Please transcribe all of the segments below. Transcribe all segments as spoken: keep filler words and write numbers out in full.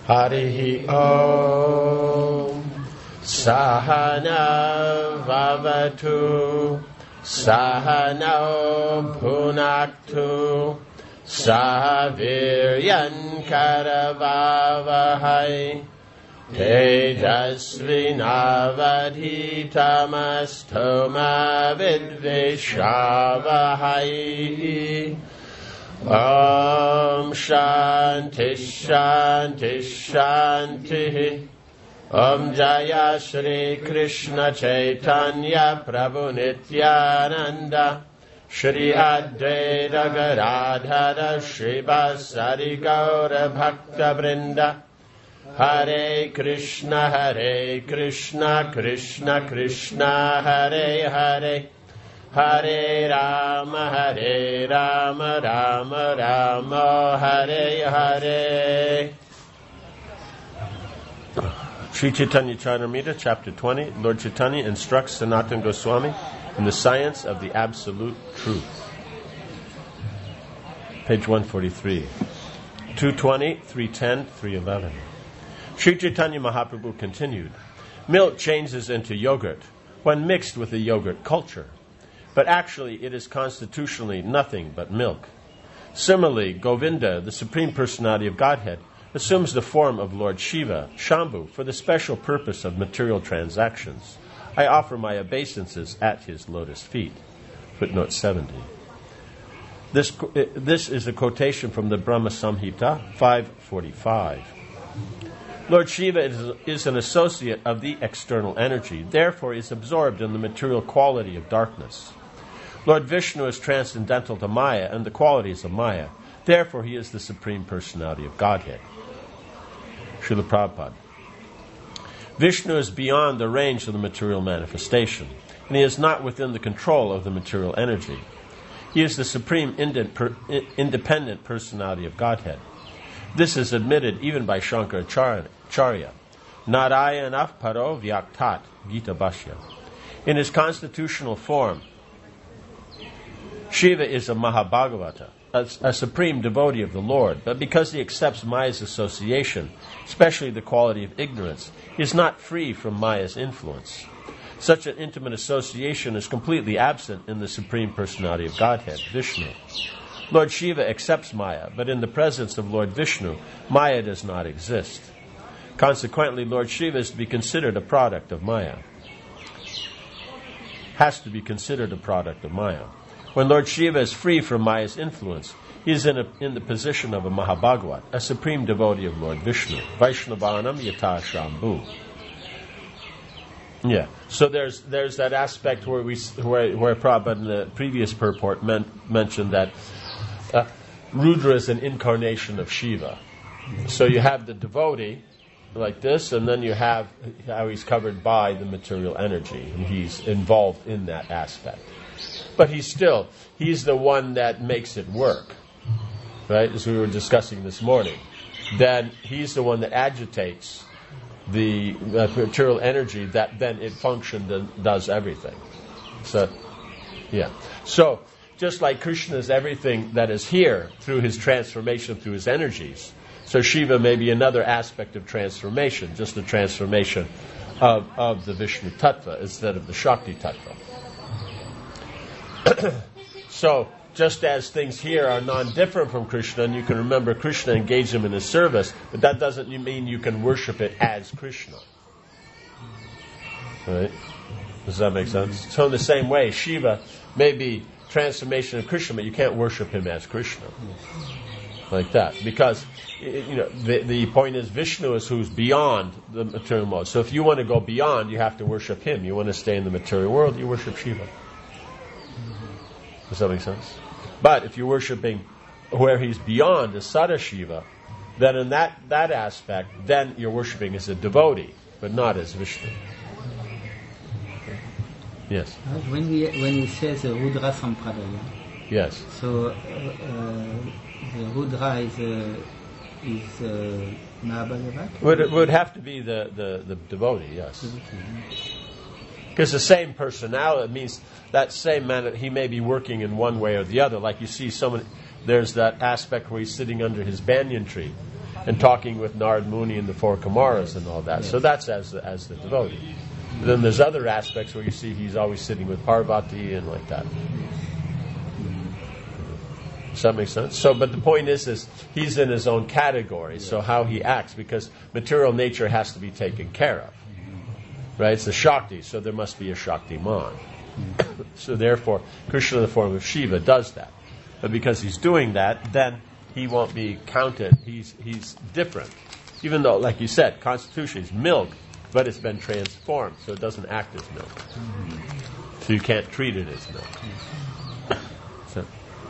Harihi Om. Sahana Vavatu. Sahano Punaktu. Saviryan Karavavahai. Tejasvinavadhitamastoma vidvishavahai. Om Shanti Shanti Shanti. Om Jaya Shri Krishna Chaitanya Prabhu Nityananda. Shri Advaita Gadadhara Shri Vasari Gaura Bhakta Vrinda. Hare Krishna, Hare Krishna, Krishna Krishna, Hare Hare, Hare Rama, Hare Rama, Rama Rama, Hare Hare. Sri Chaitanya Charitamrita, Chapter twenty, Lord Chaitanya instructs Sanatana Goswami in the science of the absolute truth. Page one forty-three. two twenty, three ten, three eleven. Sri Chaitanya Mahaprabhu continued, milk changes into yogurt when mixed with the yogurt culture, but actually it is constitutionally nothing but milk. Similarly, Govinda, the Supreme Personality of Godhead, assumes the form of Lord Shiva, Shambhu, for the special purpose of material transactions. I offer my obeisances at his lotus feet. Footnote seventy. This, this is a quotation from the Brahma Samhita, five forty-five. Lord Shiva is, is an associate of the external energy, therefore is absorbed in the material quality of darkness. Lord Vishnu is transcendental to Maya and the qualities of Maya, therefore he is the Supreme Personality of Godhead. Srila Prabhupada. Vishnu is beyond the range of the material manifestation, and he is not within the control of the material energy. He is the Supreme Independent Personality of Godhead. This is admitted even by Shankaracharya. Narayana paro vyaktat Gita Bhashya. In his constitutional form, Shiva is a Mahabhagavata, a, a supreme devotee of the Lord, but because he accepts Maya's association, especially the quality of ignorance, he is not free from Maya's influence. Such an intimate association is completely absent in the Supreme Personality of Godhead, Vishnu. Lord Shiva accepts Maya, but in the presence of Lord Vishnu, Maya does not exist. Consequently, Lord Shiva is to be considered a product of Maya. Has to be considered a product of Maya. When Lord Shiva is free from Maya's influence, he is in, a, in the position of a Mahabhagavat, a supreme devotee of Lord Vishnu. Vaishnavanam yata Shambhu. Yeah. So there's there's that aspect where we where where Prabhupada in the previous purport meant, mentioned that uh, Rudra is an incarnation of Shiva. So you have the devotee like this, and then you have how he's covered by the material energy, and he's involved in that aspect. But he's still he's the one that makes it work, right? As we were discussing this morning. Then he's the one that agitates the uh, material energy that then it functions and does everything. So, yeah. So, just like Krishna is everything that is here through his transformation through his energies, so Shiva may be another aspect of transformation, just the transformation of, of the Vishnu Tattva instead of the Shakti Tattva. So, just as things here are non-different from Krishna, and you can remember Krishna engaged him in his service, but that doesn't mean you can worship it as Krishna. Right? Does that make sense? So in the same way, Shiva may be transformation of Krishna, but you can't worship him as Krishna. Like that. Because, you know, the, the point is Vishnu is who's beyond the material mode. So if you want to go beyond, you have to worship him. You want to stay in the material world, you worship Shiva. Does that make sense? But if you're worshipping where he's beyond, as Sadashiva, then in that, that aspect, then you're worshipping as a devotee, but not as Vishnu. Okay. Yes? When we when he says uh, Rudra Sampradaya, yes. So uh, uh, the Rudra is uh, is uh, Mahabhagavat? Would it would have to be the, the, the devotee, yes. Because the same personality means that same man, he may be working in one way or the other. Like you see someone, there's that aspect where he's sitting under his banyan tree. and talking with Narad Muni and the four Kumaras and all that. So that's as as the devotee. But then there's other aspects where you see he's always sitting with Parvati and like that. Does that make sense? So, but the point is, is he's in his own category. So how he acts, because material nature has to be taken care of, right? It's the Shakti, so there must be a Shaktiman. So therefore, Krishna in the form of Shiva does that. But because he's doing that, then he won't be counted. He's he's different. Even though, like you said, constitution is milk, but it's been transformed, so it doesn't act as milk. So you can't treat it as milk. So.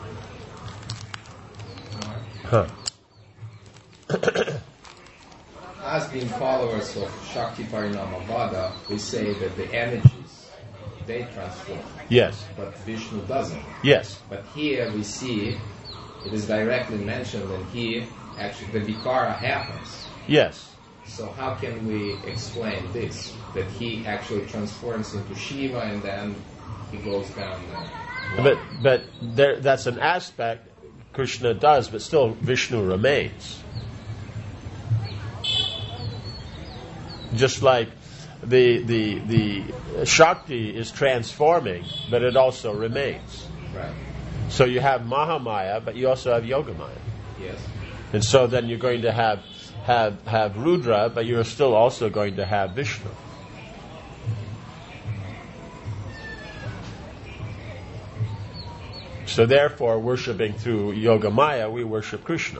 Huh. As being followers of Shakti Parinamavada, we say that the energies, they transform. Yes. But Vishnu doesn't. Yes. But here we see, it is directly mentioned that here, actually, the Vikara happens. Yes. So how can we explain this? That he actually transforms into Shiva and then he goes down there. But but there, that's an aspect Krishna does, but still Vishnu remains. Just like the the the Shakti is transforming, but it also remains. Right. So you have Mahamaya, but you also have Yogamaya. Yes. And so then you're going to have have have Rudra, but you're still also going to have Vishnu. So therefore, worshipping through Yogamaya, we worship Krishna.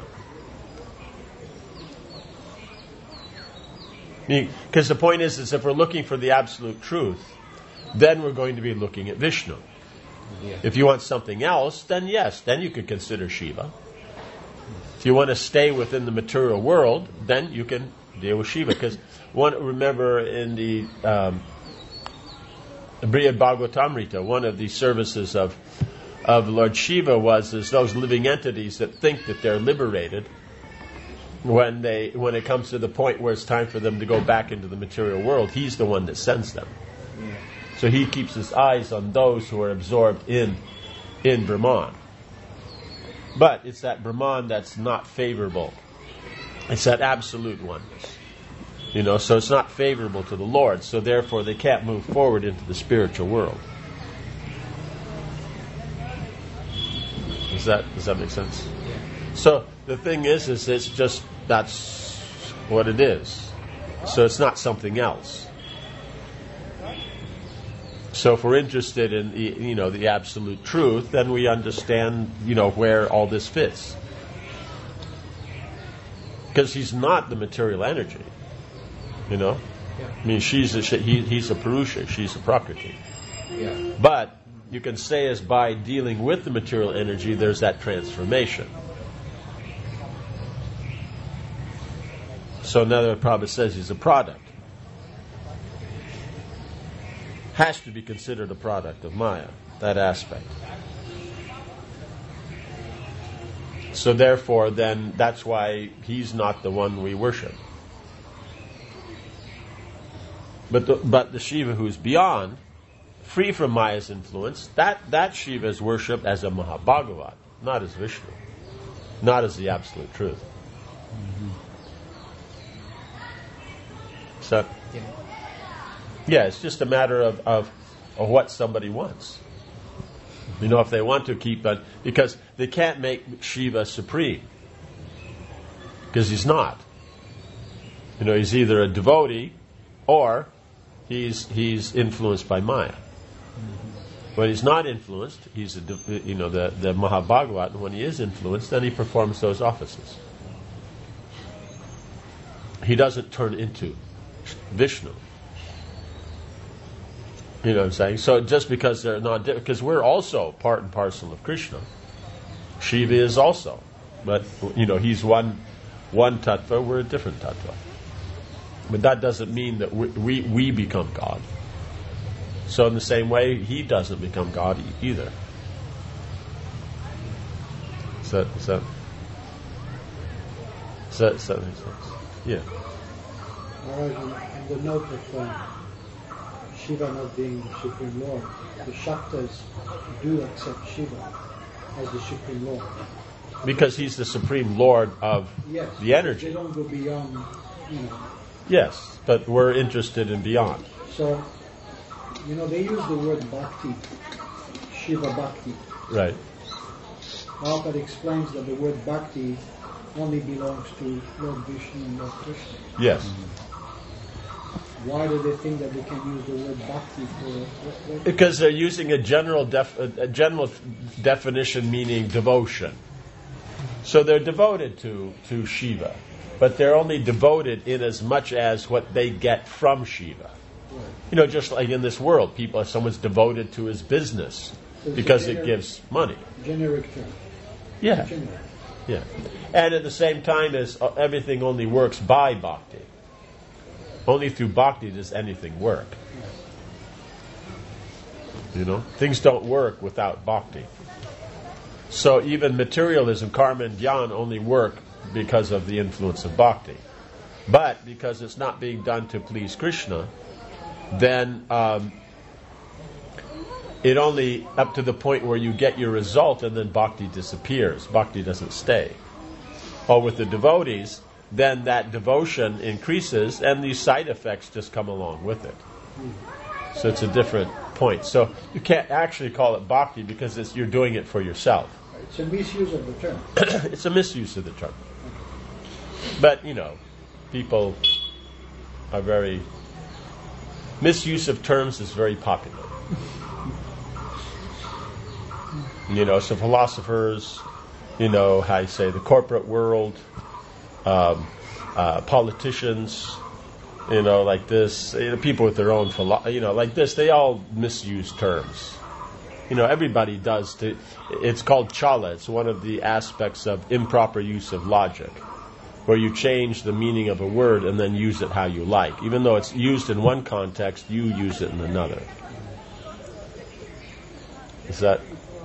Because the point is, is if we're looking for the absolute truth, then we're going to be looking at Vishnu. Yeah. If you want something else, then yes, then you could consider Shiva. If you want to stay within the material world, then you can deal with Shiva. Because one, remember in the um, Brihad Bhagavatamrita, one of the services of of Lord Shiva was is those living entities that think that they're liberated when they when it comes to the point where it's time for them to go back into the material world. He's the one that sends them. Yeah. So he keeps his eyes on those who are absorbed in in Brahman. But it's that Brahman that's not favorable. It's that absolute oneness. You know, so it's not favorable to the Lord, so therefore they can't move forward into the spiritual world. Does that does that make sense? Yeah. So the thing is, is it's just that's what it is. So it's not something else. So if we're interested in the, you know the absolute truth, then we understand you know where all this fits. Because he's not the material energy. You know, Yeah. I mean she's a, he, he's a Purusha, she's a Prakriti. Yeah. But you can say as by dealing with the material energy, there's that transformation. So another Prabhupada says he's a product. Has to be considered a product of Maya, that aspect. So therefore, then, that's why he's not the one we worship. But the, but the Shiva who's beyond, free from Maya's influence, that, that Shiva is worshipped as a Mahabhagavat, not as Vishnu, not as the absolute truth. Mm-hmm. So, Yeah. yeah, it's just a matter of, of, of what somebody wants. You know, if they want to keep it, because they can't make Shiva supreme, because he's not. You know, he's either a devotee or he's he's influenced by Maya. Mm-hmm. When he's not influenced, he's a, you know the the Mahabhagavat. And when he is influenced, then he performs those offices. He doesn't turn into Vishnu. You know what I'm saying? So just because they're not, because we're also part and parcel of Krishna. Shiva is also, but you know he's one one tattva. We're a different tattva. But that doesn't mean that we we, we become God. So in the same way, he doesn't become God e- either. Is that is that is that, is that makes sense? Yeah. All right, on, on the note of uh, Shiva not being the Supreme Lord, the Shaktas do accept Shiva as the Supreme Lord. because he's the supreme lord of Yes, the energy. they don't go beyond, you know. Yes, but we're interested in beyond. So, you know, they use the word bhakti, Shiva bhakti. Right. Prabhupada explains that the word bhakti only belongs to Lord Vishnu and Lord Krishna. Yes. Why do they think that they can use the word bhakti for... What, what? Because they're using a general def- a general definition meaning devotion. So they're devoted to, to Shiva, but they're only devoted in as much as what they get from Shiva. You know, just like in this world, people, if someone's devoted to his business So it's because a it generic- gives money. Generic term. Yeah, Generic. yeah. And at the same time as uh, everything only works by bhakti. Only through bhakti does anything work. You know, things don't work without bhakti. So even materialism, karma and jnana only work because of the influence of bhakti. But because it's not being done to please Krishna, then um, it only up to the point where you get your result and then bhakti disappears. Bhakti doesn't stay. Or with the devotees, then that devotion increases and these side effects just come along with it. So it's a different point. So you can't actually call it bhakti because it's, you're doing it for yourself. It's a misuse of the term. It's a misuse of the term. But, you know, people are very... Misuse of terms is very popular. You know, so philosophers, you know, how you say, the corporate world, um, uh, politicians, you know, like this, you know, people with their own, philo- you know, like this, they all misuse terms. You know, everybody does. To, it's called chala. It's one of the aspects of improper use of logic, where you change the meaning of a word and then use it how you like. Even though it's used in one context, you use it in another. Is that...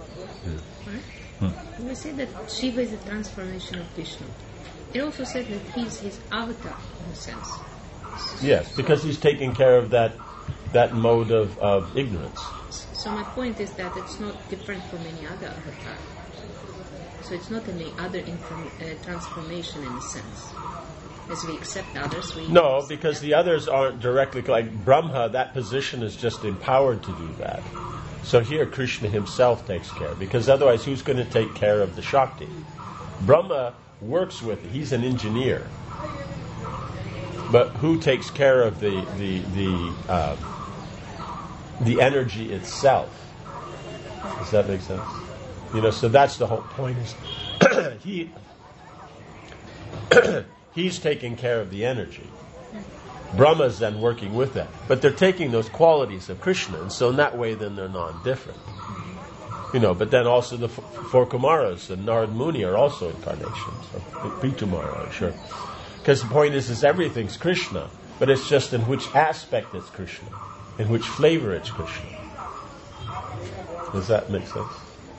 We say that Shiva is a transformation of Vishnu. It also said that he is his avatar, in a sense. Yes, because he's taking care of that that mode of, of ignorance. So my point is that it's not different from any other avatar. So it's not any other inform- uh, transformation in a sense. As we accept others, we... No, because the others aren't directly... Like Brahma, that position is just empowered to do that. So here Krishna himself takes care, because otherwise who's going to take care of the Shakti? Brahma works with it. He's an engineer. But who takes care of the the the uh, the energy itself? Does that make sense? You know, so that's the whole point. Is he he's taking care of the energy. Brahma's then working with that, but they're taking those qualities of Krishna, and so in that way, then they're non-different. You know, but then also the f- four Kumaras and Narad Muni are also incarnations of Pitumara, sure. Because the point is, is everything's Krishna, but it's just in which aspect it's Krishna, in which flavor it's Krishna. Does that make sense?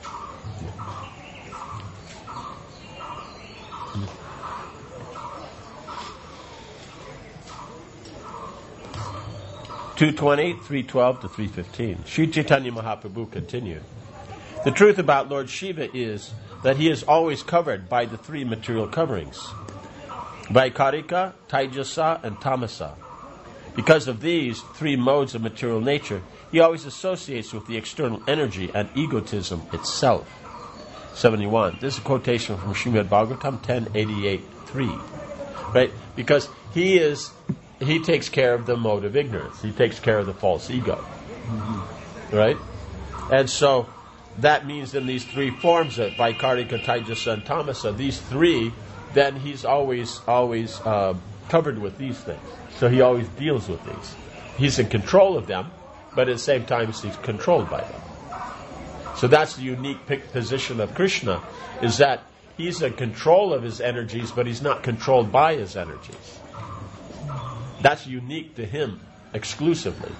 two twenty, three twelve to three fifteen. Sri Chaitanya Mahaprabhu continued. The truth about Lord Shiva is that he is always covered by the three material coverings, Vaikarika, Taijasa, and Tamasa. Because of these three modes of material nature, he always associates with the external energy and egotism itself. seventy-one. This is a quotation from Srimad Bhagavatam ten eighty-eight three. Right? Because he is... He takes care of the mode of ignorance. He takes care of the false ego. Mm-hmm. Right? And so that means in these three forms of Vaikarika, Taijasa, and Tamasa, these three, then he's always always uh, covered with these things. So he always deals with these. He's in control of them, but at the same time he's controlled by them. So that's the unique position of Krishna, is that he's in control of his energies, but he's not controlled by his energies. That's unique to him exclusively.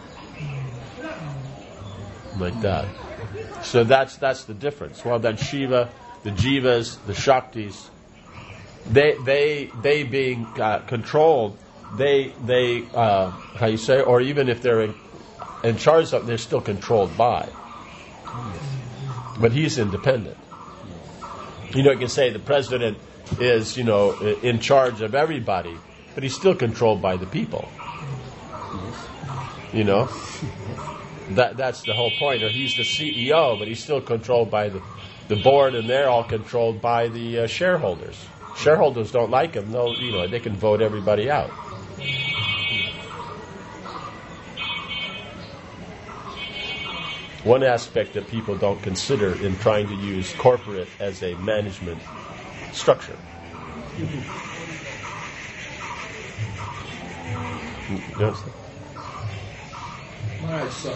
Like that. So that's that's the difference. Well then Shiva, the Jivas, the Shaktis, they they they being uh, controlled, they they uh, how you say, or even if they're in, in charge of, they're still controlled by. But he's independent. You know, you can say the president is, you know, in charge of everybody, but he's still controlled by the people. You know? That that's the whole point. Or he's the C E O, but he's still controlled by the, the board, and they're all controlled by the uh, shareholders. Shareholders don't like him. They'll, you know, they can vote everybody out. One aspect that people don't consider in trying to use corporate as a management structure. You understand? All right, so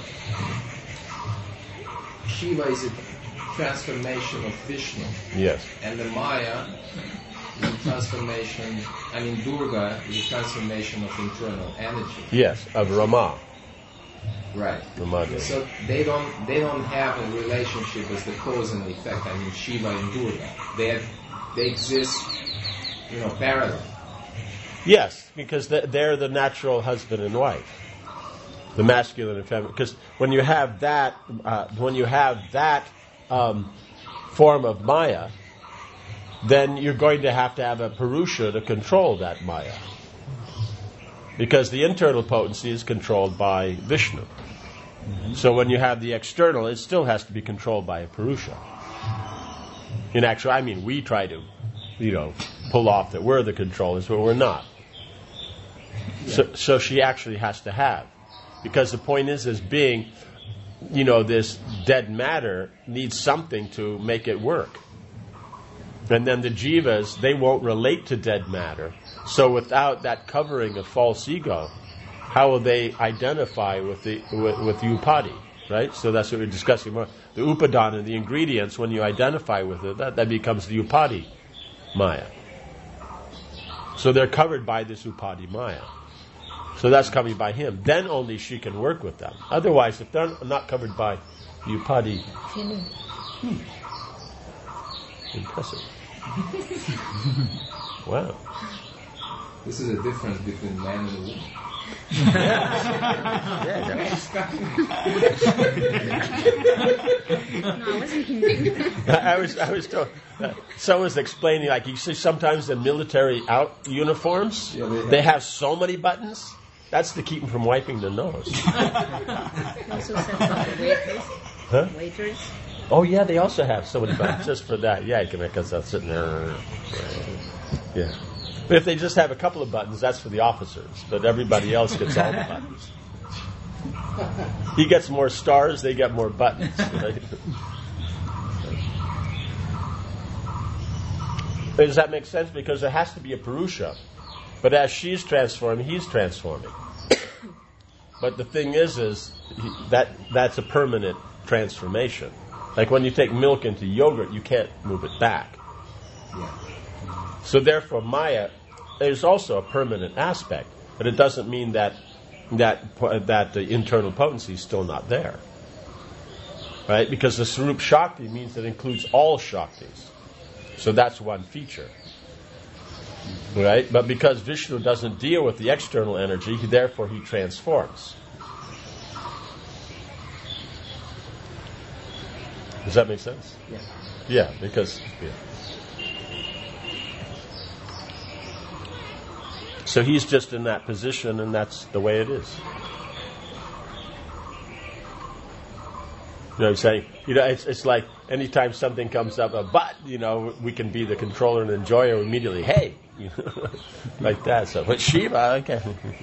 Shiva is a transformation of Vishnu. Yes. And the Maya is a transformation, I mean Durga is a transformation of internal energy. Yes, of Rama. Right. Rama Devi. So they don't they don't have a relationship as the cause and effect. I mean Shiva and Durga. They have, they exist, you know, parallel. Yes, because they're the natural husband and wife. The masculine and feminine. Because when you have that, uh, when you have that um, form of Maya, then you're going to have to have a Purusha to control that Maya. Because the internal potency is controlled by Vishnu. Mm-hmm. So when you have the external, it still has to be controlled by a Purusha. In actual, I mean, we try to, you know, pull off that we're the controllers, but we're not. Yeah. So, so she actually has to have. Because the point is, as being, you know, this dead matter needs something to make it work. And then the jivas, they won't relate to dead matter. So without that covering of false ego, how will they identify with the with, with the upadi, right? So that's what we're discussing more. The upadana, the ingredients, when you identify with it, that, that becomes the upadi maya. So they're covered by this upadi maya. So that's coming by him. Then only she can work with them. Otherwise, if they're not covered by the upadi, hmm, impressive. Wow. This is a difference between man and woman. Yeah, No, I wasn't thinking. I was, I was told. Uh, someone was explaining, like you see, sometimes in military out uniforms, yeah, they, have they have so many buttons. That's to keep them from wiping their nose. Also said about the waiters. Huh? Waiters. Oh yeah, they also have so many buttons just for that. Yeah, you can make us sitting there. Yeah. But if they just have a couple of buttons, that's for the officers. But everybody else gets all the buttons. He gets more stars, they get more buttons. Right? Does that make sense? Because there has to be a Purusha. But as she's transforming, he's transforming. But the thing is, is he, that that's a permanent transformation. Like when you take milk into yogurt, you can't move it back. Yeah. So therefore, Maya is also a permanent aspect, but it doesn't mean that that that the internal potency is still not there, right? Because the Sarup Shakti means it includes all Shaktis, so that's one feature, right? But because Vishnu doesn't deal with the external energy, he, therefore he transforms. Does that make sense? Yeah. Yeah, because. Yeah. So he's just in that position, and that's the way it is. You know what I'm saying? You know, it's it's like anytime something comes up, a but, you know, we can be the controller and enjoyer immediately. Hey, you know, like that. So, but Shiva, okay.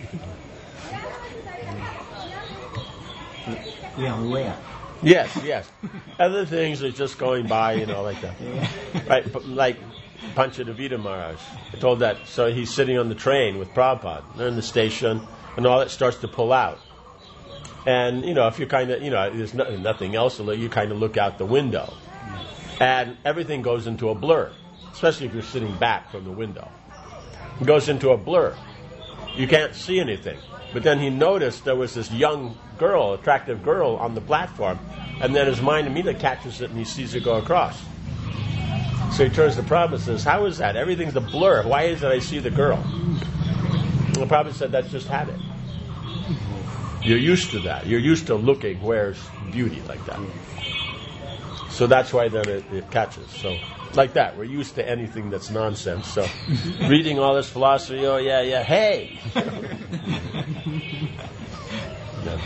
We are aware. Yes, yes. Other things are just going by, you know, like that. Right, but like Panchadevita Maharaj. I told that. So he's sitting on the train with Prabhupada. They're in the station, and all that starts to pull out. And, you know, if you kind of, you know, there's no, nothing else, you kind of look out the window. And everything goes into a blur, especially if you're sitting back from the window. It goes into a blur. You can't see anything. But then he noticed there was this young girl, attractive girl, on the platform. And then his mind immediately catches it, and he sees her go across. So he turns to Prabhupada and says, how is that? Everything's a blur. Why is it I see the girl? And the Prabhupada said, that's just habit. You're used to that. You're used to looking where's beauty like that. So that's why then it, it catches. So like that, we're used to anything that's nonsense. So reading all this philosophy, oh yeah, yeah, hey. Yeah.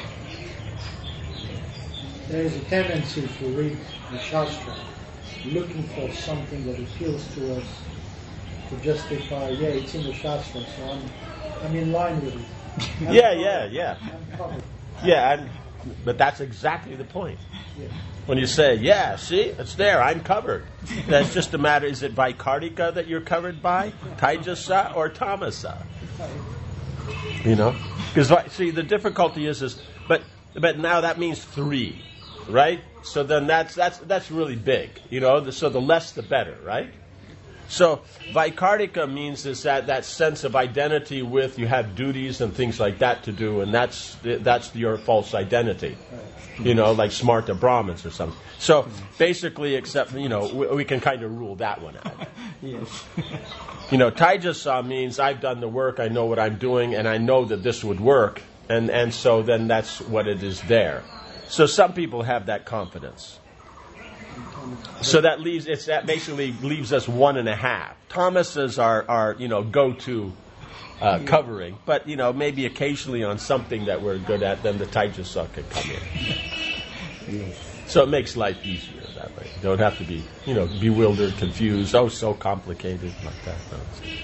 There is a tendency to read the Shastra looking for something that appeals to us to justify, yeah, it's in the Shastra, so I'm, I'm in line with it. I'm Yeah, covered. yeah, yeah. I'm covered. Yeah, and, but that's exactly the point. Yeah. When you say, yeah, see, it's there, I'm covered. That's just a matter, is it Vaikartika that you're covered by? Taijasa or Tamasa? You know? Because, see, the difficulty is, is but but now that means three, right? So then that's that's that's really big, you know? So the less the better, right? So Vaikartika means is that, that sense of identity with, you have duties and things like that to do, and that's that's your false identity. You know, like Smarta Brahmins or something. So basically, except, you know, we, we can kind of rule that one out. Yes. You know, Taijasa means I've done the work, I know what I'm doing, and I know that this would work, and, and so then that's what it is there. So some people have that confidence. So that leaves it's that basically leaves us one and a half. Tamasas are, are you know, go-to uh, covering, but you know, maybe occasionally on something that we're good at, then the Taijasa could come in. Yes. So it makes life easier that way. You don't have to be, you know, bewildered, confused, oh, so complicated like that. No.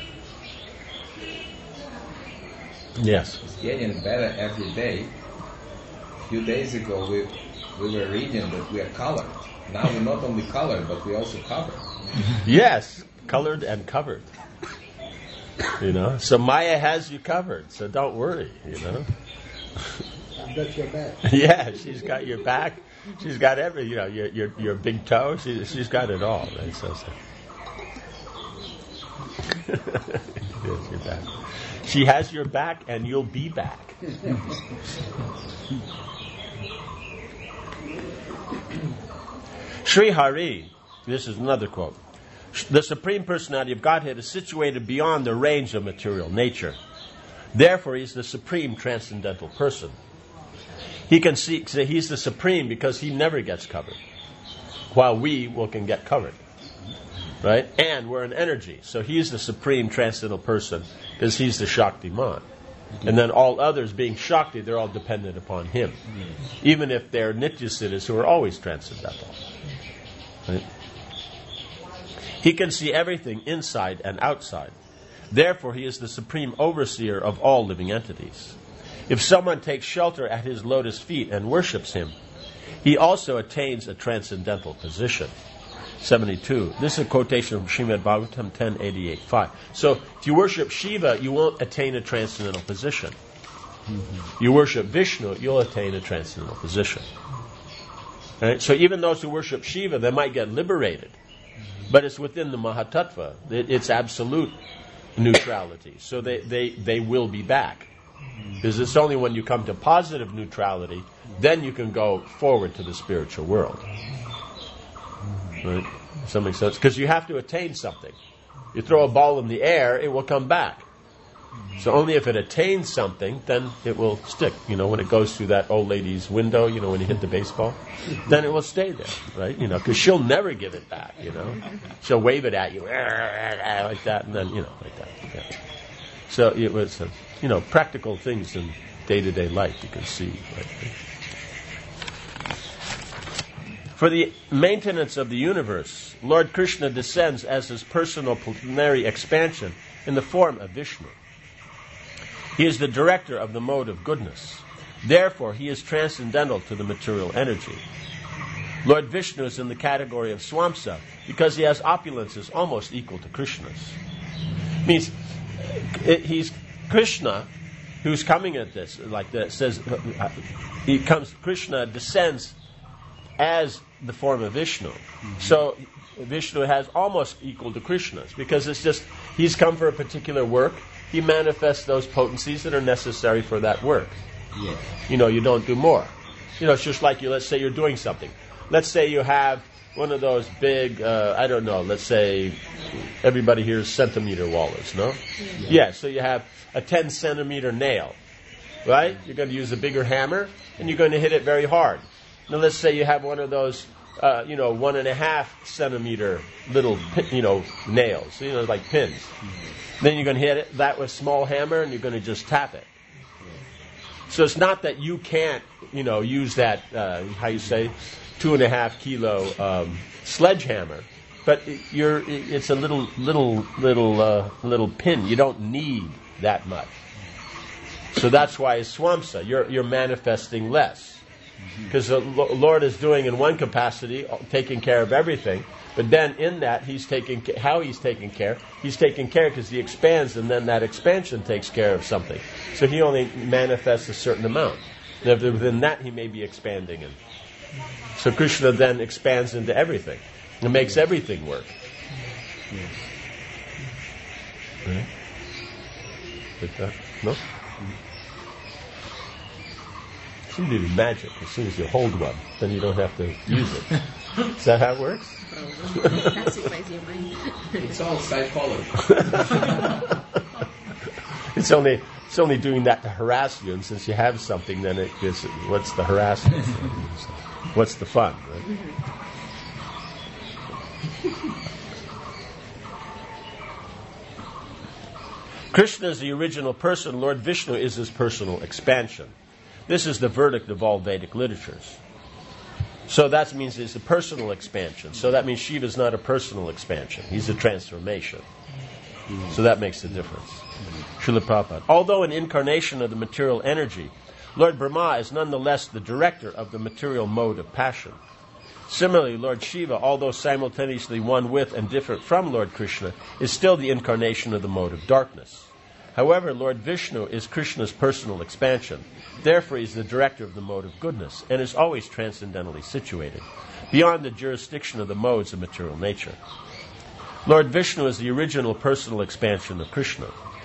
Yes. It's getting better every day. A few days ago, we we were reading that we are colored. Now we're not only colored, but we're also covered. Yes, colored and covered. You know, so Maya has you covered, so don't worry, you know. I've got your back. Yeah, she's got your back. She's got every, you know, your your, your big toe. She, she's got it all. Right? So, so. Yes, your back. She has your back, and you'll be back. Sri Hari, this is another quote. The Supreme Personality of Godhead is situated beyond the range of material nature. Therefore, He is the Supreme Transcendental Person. He can see, say He's the Supreme because He never gets covered, while we will can get covered. Right? And we're an energy. So He's the Supreme Transcendental Person because He's the Shaktiman. And then all others being Shakti, they're all dependent upon Him. Even if they're Nityasiddhas who are always transcendental. Right? He can see everything inside and outside. Therefore, He is the supreme overseer of all living entities. If someone takes shelter at His lotus feet and worships Him, he also attains a transcendental position. seventy-two. This is a quotation from Srimad Bhagavatam ten eighty-eight five. So, if you worship Shiva, you won't attain a transcendental position. Mm-hmm. You worship Vishnu, you'll attain a transcendental position. Right? So even those who worship Shiva, they might get liberated. But it's within the Mahatattva. It, it's absolute neutrality. So they, they, they will be back. Because it's only when you come to positive neutrality, then you can go forward to the spiritual world. Right? Does that make sense? Because you have to attain something. You throw a ball in the air, it will come back. So only if it attains something, then it will stick. You know, when it goes through that old lady's window, you know, when you hit the baseball, then it will stay there, right? You know, because she'll never give it back, you know. She'll wave it at you like that, and then, you know, like that. Yeah. So it was, uh, you know, practical things in day-to-day life you can see. Right? For the maintenance of the universe, Lord Krishna descends as His personal plenary expansion in the form of Vishnu. He is the director of the mode of goodness. Therefore, He is transcendental to the material energy. Lord Vishnu is in the category of Swamsa because He has opulences almost equal to Krishna's. Means it, He's Krishna who's coming at this like that. Says uh, he comes. Krishna descends as the form of Vishnu. Mm-hmm. So Vishnu has almost equal to Krishna's because it's just He's come for a particular work. He manifests those potencies that are necessary for that work. Yes. You know, you don't do more. You know, it's just like you, let's say you're doing something. Let's say you have one of those big, uh, I don't know, let's say everybody here is centimeter wallers, no? Yeah. yeah, so you have a ten centimeter nail, right? You're going to use a bigger hammer and you're going to hit it very hard. Now let's say you have one of those uh, you know, one and a half centimeter little, pin, you know, nails, you know, like pins. Mm-hmm. Then you're going to hit it that with a small hammer, and you're going to just tap it. So it's not that you can't, you know, use that, uh, how you say, two and a half kilo um, sledgehammer, but it, you're, it's a little, little, little, uh, little pin. You don't need that much. So that's why it's swamsa. You're you're manifesting less, because the Lord is doing in one capacity, taking care of everything. But then in that, He's taking how He's taking care. He's taking care because He expands, and then that expansion takes care of something. So He only manifests a certain amount. And within that, He may be expanding, and so Krishna then expands into everything and makes everything work. Yes. Right? Like that? No? It seems to be magic. As soon as you hold one, then you don't have to use it. Is that how it works? Pacifies your mind. It's all psychology. It's only it's only doing that to harass you, and since you have something, then it gives. What's the harassment? What's the fun? Right? Krishna is the original person. Lord Vishnu is his personal expansion. This is the verdict of all Vedic literatures. So that means it's a personal expansion. So that means Shiva is not a personal expansion. He's a transformation. So that makes the difference. Srila Prabhupada. Although an incarnation of the material energy, Lord Brahma is nonetheless the director of the material mode of passion. Similarly, Lord Shiva, although simultaneously one with and different from Lord Krishna, is still the incarnation of the mode of darkness. However, Lord Vishnu is Krishna's personal expansion. Therefore, he is the director of the mode of goodness and is always transcendentally situated, beyond the jurisdiction of the modes of material nature. Lord Vishnu is the original personal expansion of Krishna.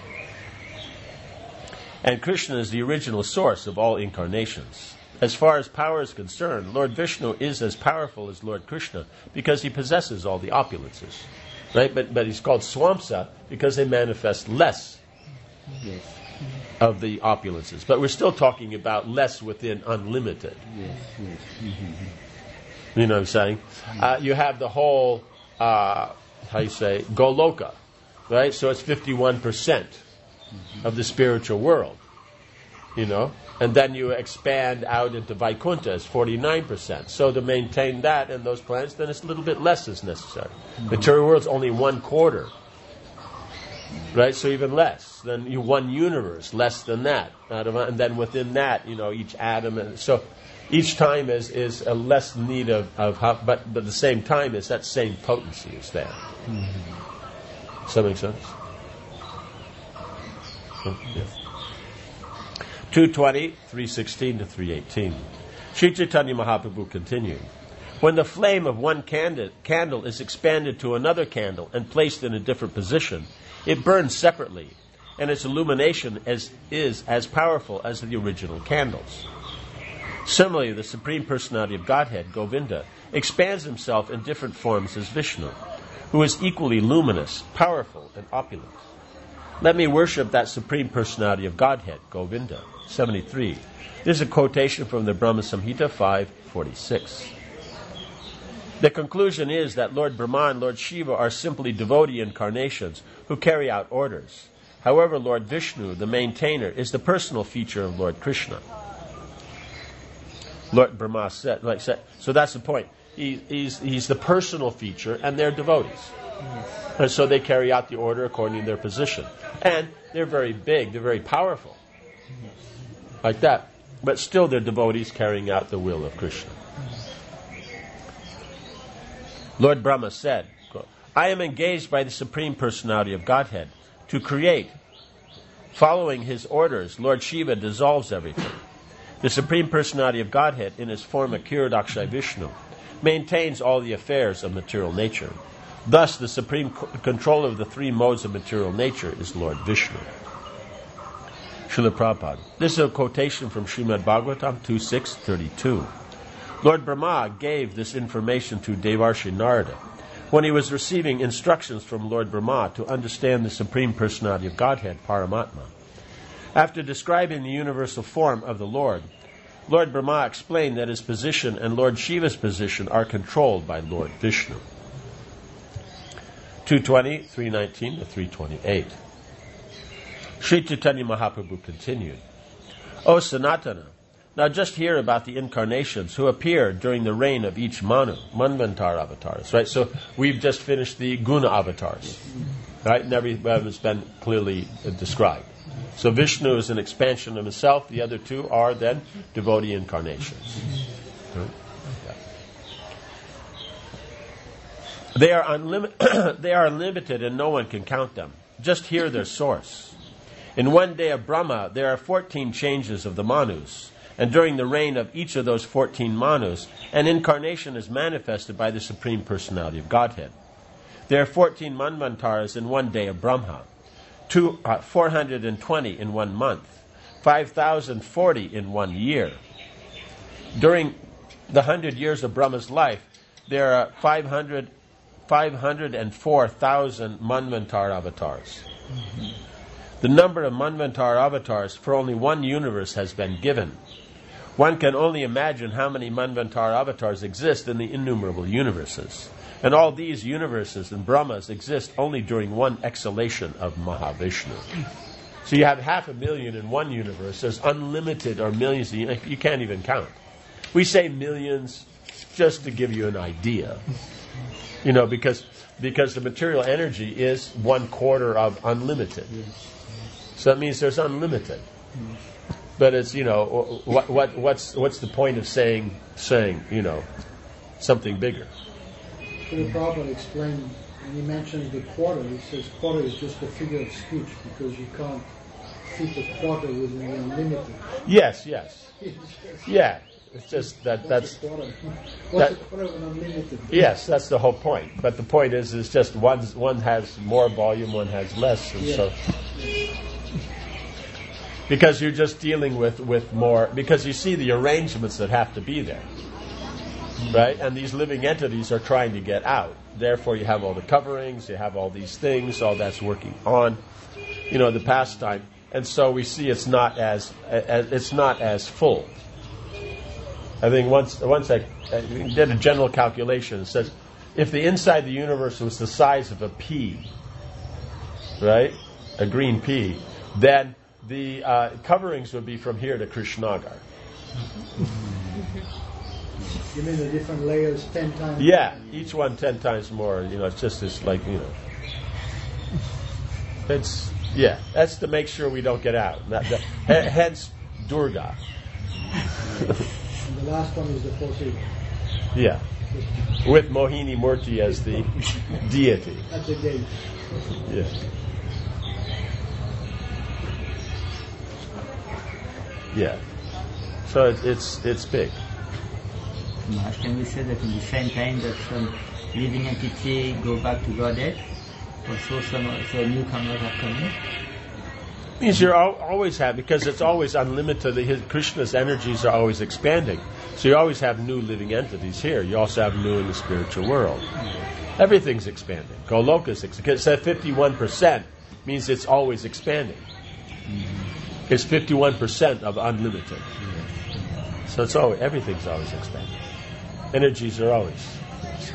And Krishna is the original source of all incarnations. As far as power is concerned, Lord Vishnu is as powerful as Lord Krishna because he possesses all the opulences. Right? But, but he's called Swamsa because they manifest less Yes. of the opulences. But we're still talking about less within unlimited. Yes. Yes. Mm-hmm. You know what I'm saying? Uh, you have the whole, uh, how you say, Goloka, right? So it's fifty-one percent of the spiritual world, you know? And then you expand out into Vaikuntha, it's forty-nine percent. So to maintain that and those planets, then it's a little bit less is necessary. Mm-hmm. Material world's only one quarter. Right, so even less. Then you one universe, less than that. And then within that, you know, each atom. And so each time is, is a less need of, of how, but, but at the same time is that same potency is there. Mm-hmm. Does that make sense? Oh, yeah. two twenty, three sixteen to three eighteen. Sri Chaitanya Mahaprabhu continued. When the flame of one candle, candle is expanded to another candle and placed in a different position, it burns separately, and its illumination as, is as powerful as the original candles. Similarly, the Supreme Personality of Godhead, Govinda, expands himself in different forms as Vishnu, who is equally luminous, powerful, and opulent. Let me worship that Supreme Personality of Godhead, Govinda. seventy-three. This is a quotation from the Brahma Samhita five forty-six. The conclusion is that Lord Brahma and Lord Shiva are simply devotee incarnations who carry out orders. However, Lord Vishnu, the maintainer, is the personal feature of Lord Krishna. Lord Brahma said, like said, so that's the point. He, he's, he's the personal feature, and they're devotees. Yes. And so they carry out the order according to their position. And they're very big, they're very powerful. Yes. Like that. But still they're devotees carrying out the will of Krishna. Lord Brahma said, quote, I am engaged by the Supreme Personality of Godhead to create. Following his orders, Lord Shiva dissolves everything. The Supreme Personality of Godhead, in his form of Kiradakshai Vishnu, maintains all the affairs of material nature. Thus, the supreme c- controller of the three modes of material nature is Lord Vishnu. Srila Prabhupada. This is a quotation from Srimad Bhagavatam two six thirty-two. Lord Brahma gave this information to Devarshi Narada when he was receiving instructions from Lord Brahma to understand the Supreme Personality of Godhead, Paramatma. After describing the universal form of the Lord, Lord Brahma explained that his position and Lord Shiva's position are controlled by Lord Vishnu. two twenty, three nineteen to three twenty-eight. Sri Chaitanya Mahaprabhu continued, O Sanatana, now just hear about the incarnations who appeared during the reign of each Manu, Manvantar avatars, right? So we've just finished the Guna avatars, right? And every one has been clearly uh, described. So Vishnu is an expansion of himself. The other two are then devotee incarnations. Right? Yeah. They are unlimited. They are unlimited, and no one can count them. Just hear their source. In one day of Brahma, there are fourteen changes of the Manus. And during the reign of each of those fourteen Manus, an incarnation is manifested by the Supreme Personality of Godhead. There are fourteen Manvantaras in one day of Brahma, two, uh, four hundred twenty in one month, five thousand forty in one year. During the hundred years of Brahma's life, there are five hundred, five hundred four thousand Manvantar avatars. Mm-hmm. The number of Manvantar avatars for only one universe has been given. One can only imagine how many Manvantar avatars exist in the innumerable universes. And all these universes and Brahmas exist only during one exhalation of Mahavishnu. So you have half a million in one universe. There's unlimited or millions. You can't even count. We say millions just to give you an idea. You know, because because the material energy is one quarter of unlimited. So that means there's unlimited. But it's, you know, what what what's what's the point of saying saying you know something bigger? So the Prabhupada explained when he mentions the quarter, he says quarter is just a figure of speech because you can't fit a quarter within the unlimited. Yes, yes, yeah. It's just that What's that's a quarter? What's that, a quarter of an unlimited? Yes, that's the whole point. But the point is, is just one one has more volume, one has less, and Yeah. so. Because you're just dealing with, with more, because you see the arrangements that have to be there, right? And these living entities are trying to get out. Therefore, you have all the coverings, you have all these things, all that's working on, you know, the pastime. And so we see it's not as, as it's not as full. I think once once I, I did a general calculation, it says if the inside of the universe was the size of a pea, right, a green pea, then the uh, coverings would be from here to Krishnagar. You mean the different layers ten times? Yeah, each one ten times more. You know, it's just this, like, you know. It's, yeah, that's to make sure we don't get out. That, that, h- hence, Durga. And the last one is the fourth figure. Yeah. With Mohini Murti as the deity. At the gate. Yeah. Yeah. So it, it's it's big. Maharaj, can we say that in the same time that some living entity go back to Godhead, also some so newcomers are coming? Means you're al- always have, because it's always unlimited. His, Krishna's energies are always expanding. So you always have new living entities here. You also have new in the spiritual world. Everything's expanding. Goloka's expanding. It said fifty-one percent means it's always expanding. It's fifty-one percent of unlimited. So it's always, everything's always expanding. Energies are always. So,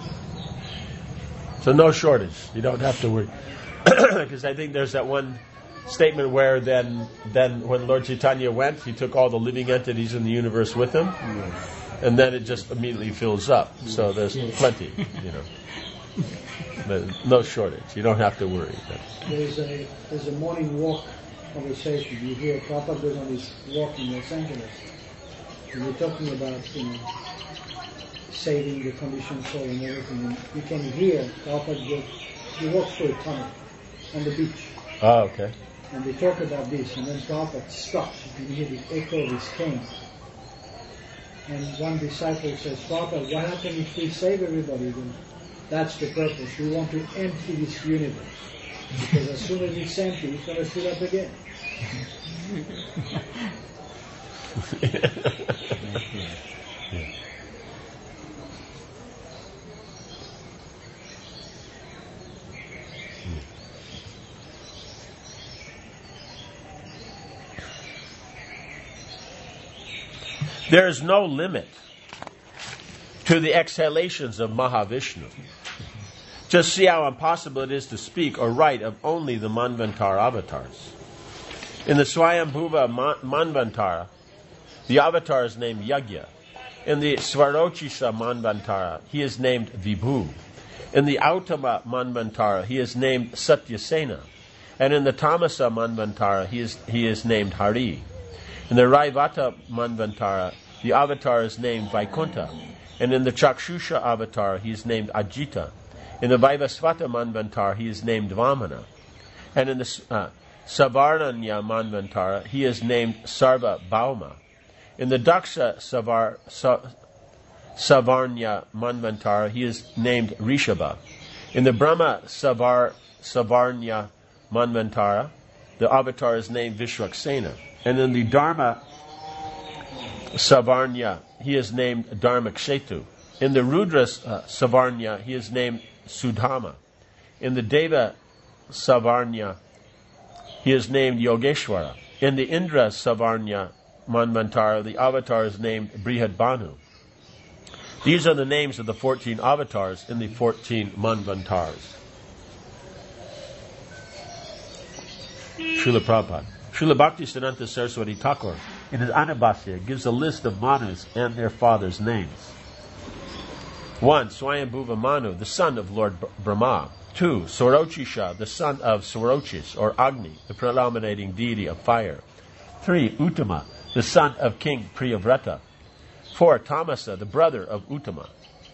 so no shortage. You don't have to worry. Because I think there's that one statement where then, then when Lord Chaitanya went, he took all the living entities in the universe with him, and then it just immediately fills up. So there's plenty, you know. But no shortage. You don't have to worry. There's a there's a morning walk conversation. You hear Prabhupada goes on his walk in Los Angeles, and we're talking about, you know, saving the conditioned soul and everything. And you can hear Prabhupada go, he walks through a tunnel on the beach. Oh, okay. And they talk about this, and then Prabhupada stops. You can hear the echo of his cane. And one disciple says, Prabhupada, what happens if we save everybody? Then that's the purpose. We want to empty this universe. Because as soon as it's empty, it's going to fill up again. Yeah. There is no limit to the exhalations of Mahavishnu. Just see how impossible it is to speak or write of only the Manvantara avatars. In the Swayambhuva Manvantara, the avatar is named Yagya. In the Svarochisa Manvantara, he is named Vibhu. In the Autama Manvantara, he is named Satyasena. And in the Tamasa Manvantara, he is, he is named Hari. In the Raivata Manvantara, the avatar is named Vaikunta. And in the Chakshusha avatar, he is named Ajita. In the Vaivasvata Manvantara, he is named Vamana. And in the uh, Savarnanya Manvantara, he is named Sarva Bhauma. In the Daksha Savar, Sa, Savarnya Manvantara, he is named Rishabha. In the Brahma Savar, Savarnya Manvantara, the avatar is named Vishwaksena. And in the Dharma Savarnya, he is named Dharmakshetu. In the Rudra uh, Savarnya, he is named Sudhama. In the Deva Savarnya, he is named Yogeshwara. In the Indra Savarnya Manvantara, the avatar is named Brihadbanu. These are the names of the fourteen avatars in the fourteen Manvantaras. Srila Prabhupada. Srila Bhaktisiddhanta Saraswati Thakur, in his Anubhashya, gives a list of Manus and their fathers' names. One, Swayambhuva Manu, the son of Lord Brahma. Two, Sorochisha, the son of Sorochis, or Agni, the predominating deity of fire. Three, Uttama, the son of King Priyavrata. Four, Tamasa, the brother of Uttama.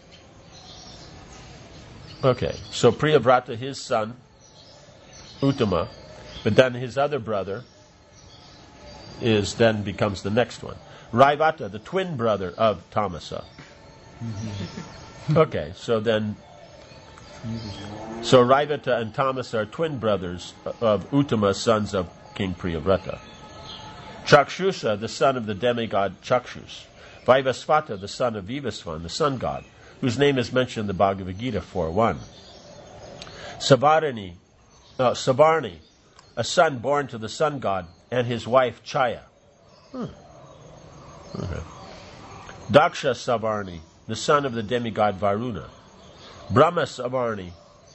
Okay, so Priyavrata, his son, Uttama, but then his other brother is then becomes the next one. Raivata, the twin brother of Tamasa. Okay, so then, so Raivata and Tamasa are twin brothers of Uttama, sons of King Priyavrata. Chakshusha, the son of the demigod Chakshus. Vaivasvata, the son of Vivasvan, the sun god, whose name is mentioned in the Bhagavad Gita four one. Savarni, uh, Savarni, a son born to the sun god, and his wife Chaya. Hmm. Okay. Daksha Savarni, the son of the demigod Varuna. Brahma Savarni,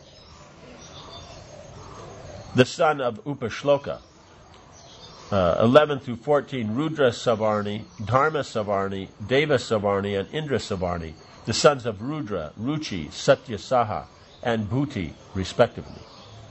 the son of Upashloka. Uh, eleven through fourteen, Rudra Savarni, Dharma Savarni, Deva Savarni, and Indra Savarni, the sons of Rudra, Ruchi, Satyasaha, and Bhuti, respectively.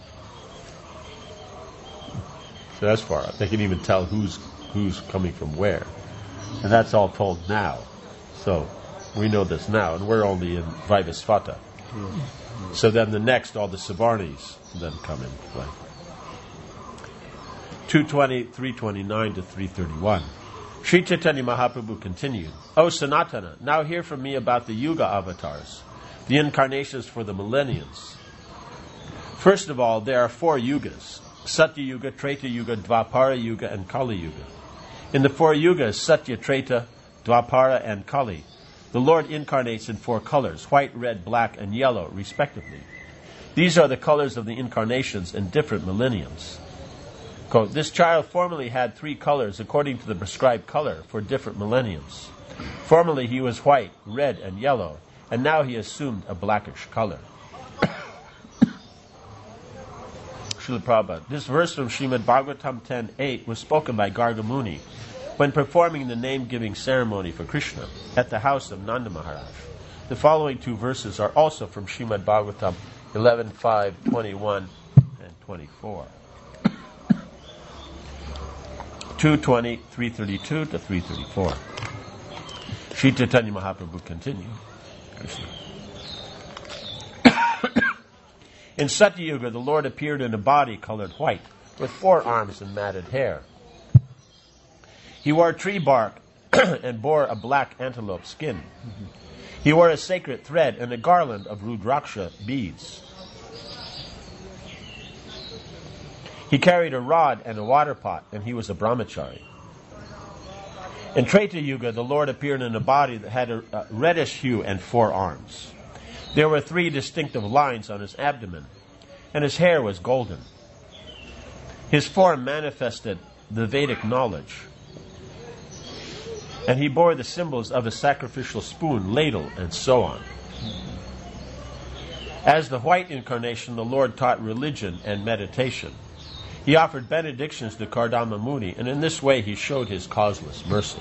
So that's far up. They can even tell who's who's coming from where. And that's all told now. So we know this now, and we're only in Vaivasvata. Mm-hmm. So then the next, all the Savarnis then come into play. two twenty, three twenty-nine to three thirty-one. Sri Chaitanya Mahaprabhu continued, O Sanatana, now hear from me about the Yuga avatars, the incarnations for the millenniums. First of all, there are four Yugas, Satya Yuga, Treta Yuga, Dvapara Yuga, and Kali Yuga. In the four Yugas, Satya, Treta, Dvapara, and Kali, the Lord incarnates in four colors, white, red, black, and yellow, respectively. These are the colors of the incarnations in different millenniums. Quote, this child formerly had three colors according to the prescribed color for different millenniums. Formerly he was white, red, and yellow, and now he assumed a blackish color. Srila Prabhupada. This verse from Srimad Bhagavatam ten eight was spoken by Garga Muni when performing the name-giving ceremony for Krishna at the house of Nanda Maharaj. The following two verses are also from Srimad Bhagavatam eleven five, twenty-one, and twenty-four. two twenty, three thirty-two to three thirty-four. Sri Chaitanya Mahaprabhu continued. Krishna. In Satya Yuga, the Lord appeared in a body colored white, with four arms and matted hair. He wore tree bark and bore a black antelope skin. He wore a sacred thread and a garland of Rudraksha beads. He carried a rod and a water pot, and he was a brahmachari. In Treta Yuga, the Lord appeared in a body that had a, a reddish hue and four arms. There were three distinctive lines on his abdomen, and his hair was golden. His form manifested the Vedic knowledge. And he bore the symbols of a sacrificial spoon, ladle, and so on. As the white incarnation, the Lord taught religion and meditation. He offered benedictions to Kardama Muni, and in this way he showed his causeless mercy.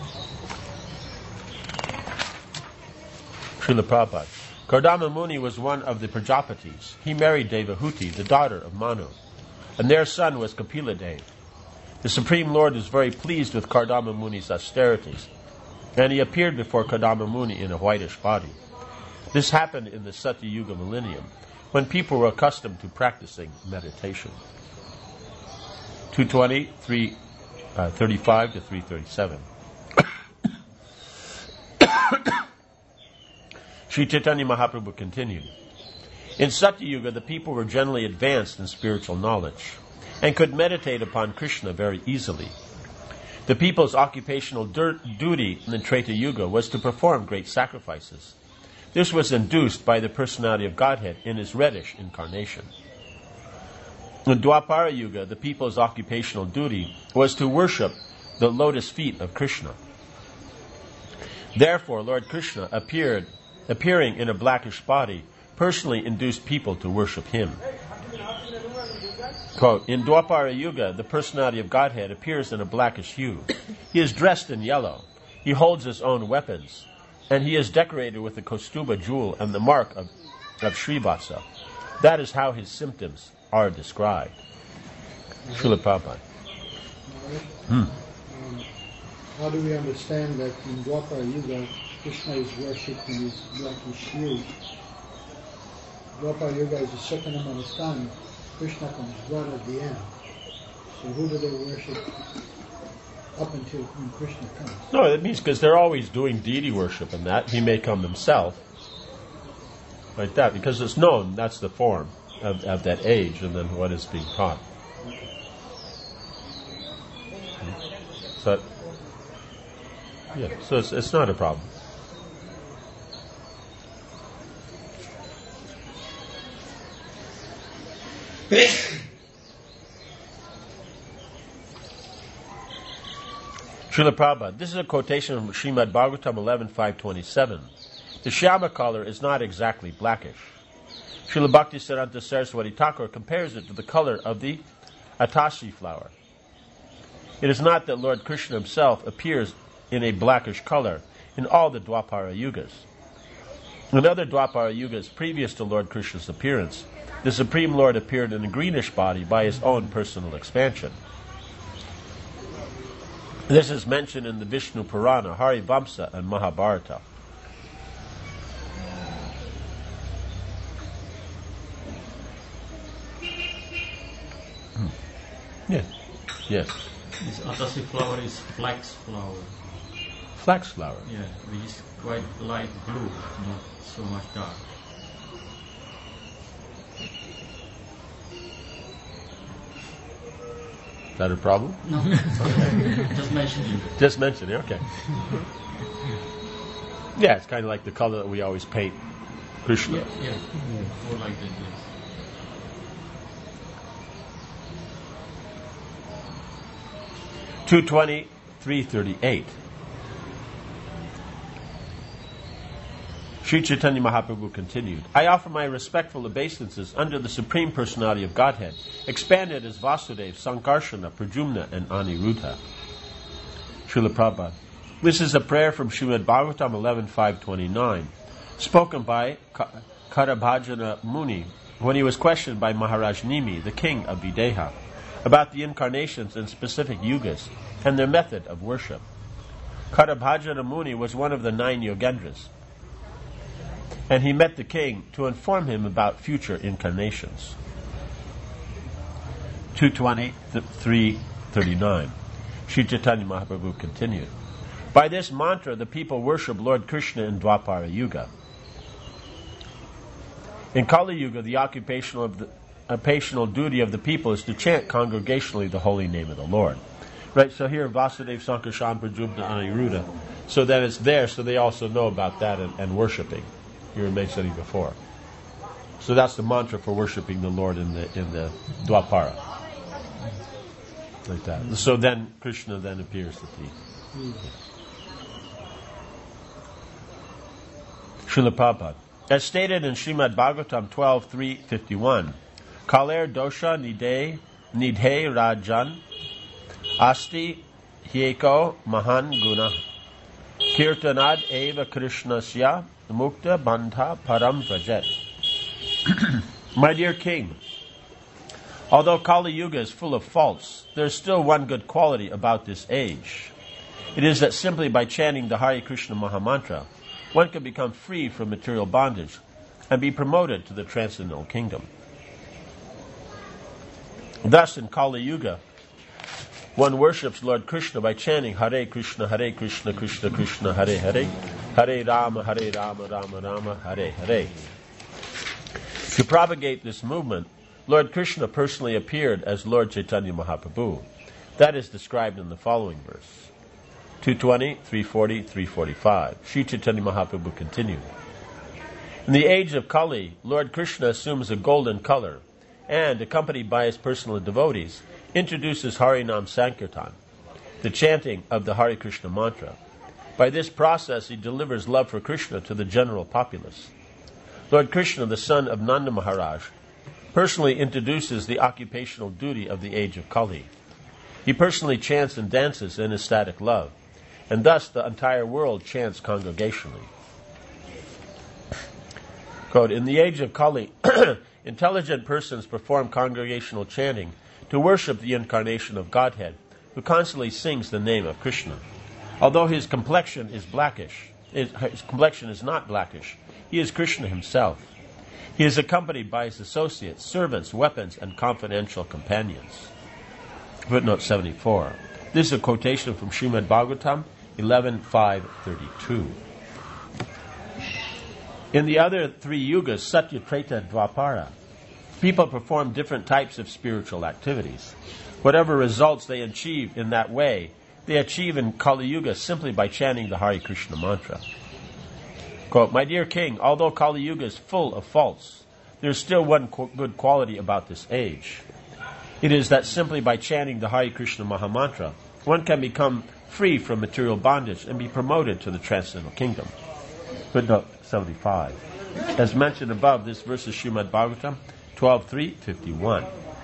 Srila Prabhupada. Kardama Muni was one of the Prajapatis. He married Devahuti, the daughter of Manu, and their son was Kapila Dev. The Supreme Lord was very pleased with Kardama Muni's austerities, and he appeared before Kardama Muni in a whitish body. This happened in the Satya Yuga millennium, when people were accustomed to practicing meditation. two twenty, three thirty-five to three thirty-seven. Sri Chaitanya Mahaprabhu continued. In Satya Yuga, the people were generally advanced in spiritual knowledge and could meditate upon Krishna very easily. The people's occupational dur- duty in the Treta Yuga was to perform great sacrifices. This was induced by the personality of Godhead in his reddish incarnation. In Dwapara Yuga, the people's occupational duty was to worship the lotus feet of Krishna. Therefore, Lord Krishna appeared, appearing in a blackish body, personally induced people to worship him. Quote, in Dwapara Yuga, the personality of Godhead appears in a blackish hue. He is dressed in yellow. He holds his own weapons, and he is decorated with the Kaustuba jewel and the mark of, of Srivasa. That is how his symptoms are described. Srila Prabhupada. Hmm. Um, how do we understand that in Dwapara Yuga, Krishna is worshipped in his blackish hue? Dwapara Yuga is a certain amount of time. Krishna comes right at the end. So who do they worship up until when Krishna comes? No, it means because they're always doing deity worship and that. He may come himself. Like that, because it's known that's the form of, of that age and then what is being taught. So, yeah, so it's, it's not a problem. Srila Prabhupada. This is a quotation from Srimad Bhagavatam eleven five twenty-seven. The Shyama color is not exactly blackish. Srila Bhaktisiddhanta Saraswati Thakur compares it to the color of the Atashi flower. It is not that Lord Krishna himself appears in a blackish color in all the Dwapara Yugas. In other Dwapara Yugas previous to Lord Krishna's appearance, the Supreme Lord appeared in a greenish body by his own personal expansion. This is mentioned in the Vishnu Purana, Harivamsa, and Mahabharata. Hmm. Yes. Yes. This Atashi flower is flax flower. Flax flower? Yeah, which is quite light blue, not so much dark. Is that a problem? No. Just mention it. Just mention it, okay. Yeah, it's kind of like the color that we always paint Krishna. Yeah, yeah. yeah. More like that, yes. two twenty, three thirty-eight. Sri Chaitanya Mahaprabhu continued, I offer my respectful obeisances under the Supreme Personality of Godhead, expanded as Vasudeva, Sankarshana, Pradyumna, and Aniruddha. Srila Prabhupada. This is a prayer from Srimad Bhagavatam eleven five twenty-nine, spoken by Karabhajana Muni when he was questioned by Maharaj Nimi, the king of Videha, about the incarnations in specific yugas and their method of worship. Karabhajana Muni was one of the nine Yogendras, and he met the king to inform him about future incarnations. two twenty, three thirty-nine. Sri Chaitanya Mahaprabhu continued. By this mantra, the people worship Lord Krishna in Dwapara Yuga. In Kali Yuga, the occupational, of the, occupational duty of the people is to chant congregationally the holy name of the Lord. Right, so here Vasudeva, Sankarshan, Pradyumna, Aniruddha. So that it's there, so they also know about that and, and worshiping. You were mentioning before. So that's the mantra for worshiping the Lord in the in the Dwapara. Like that. So then Krishna then appears to be. Srila Prabhupada. As stated in Srimad Bhagavatam twelve three fifty-one, Kaler dosha nidhe nidhe rajan asti hyeko mahan guna kirtanad eva krishnasya mukta bandha param vrajet. My dear king, although Kali Yuga is full of faults, there is still one good quality about this age. It is that simply by chanting the Hare Krishna Mahamantra, one can become free from material bondage and be promoted to the transcendental kingdom. Thus, in Kali Yuga, one worships Lord Krishna by chanting Hare Krishna, Hare Krishna, Krishna Krishna, Hare Hare, Hare Rama, Hare Rama, Rama Rama, Hare Hare. To propagate this movement, Lord Krishna personally appeared as Lord Chaitanya Mahaprabhu. That is described in the following verse. two twenty, three forty, three forty-five. Sri Chaitanya Mahaprabhu continued. In the age of Kali, Lord Krishna assumes a golden color and, accompanied by his personal devotees, introduces Harinam Sankirtan, the chanting of the Hare Krishna mantra. By this process, he delivers love for Krishna to the general populace. Lord Krishna, the son of Nanda Maharaj, personally introduces the occupational duty of the age of Kali. He personally chants and dances in ecstatic love, and thus the entire world chants congregationally. Quote, in the age of Kali, intelligent persons perform congregational chanting to worship the incarnation of Godhead, who constantly sings the name of Krishna. Although his complexion is blackish, his, his complexion is not blackish, he is Krishna himself. He is accompanied by his associates, servants, weapons, and confidential companions. Footnote seventy-four. This is a quotation from Srimad Bhagavatam eleven five thirty-two. In the other three yugas, Satya, Treta, Dwapara, people perform different types of spiritual activities. Whatever results they achieve in that way, they achieve in Kali Yuga simply by chanting the Hare Krishna mantra. Quote, my dear king, although Kali Yuga is full of faults, there is still one qu- good quality about this age. It is that simply by chanting the Hare Krishna Mahamantra, one can become free from material bondage and be promoted to the transcendental kingdom. Footnote seventy-five. As mentioned above, this verse is Srimad Bhagavatam twelve three fifty-one.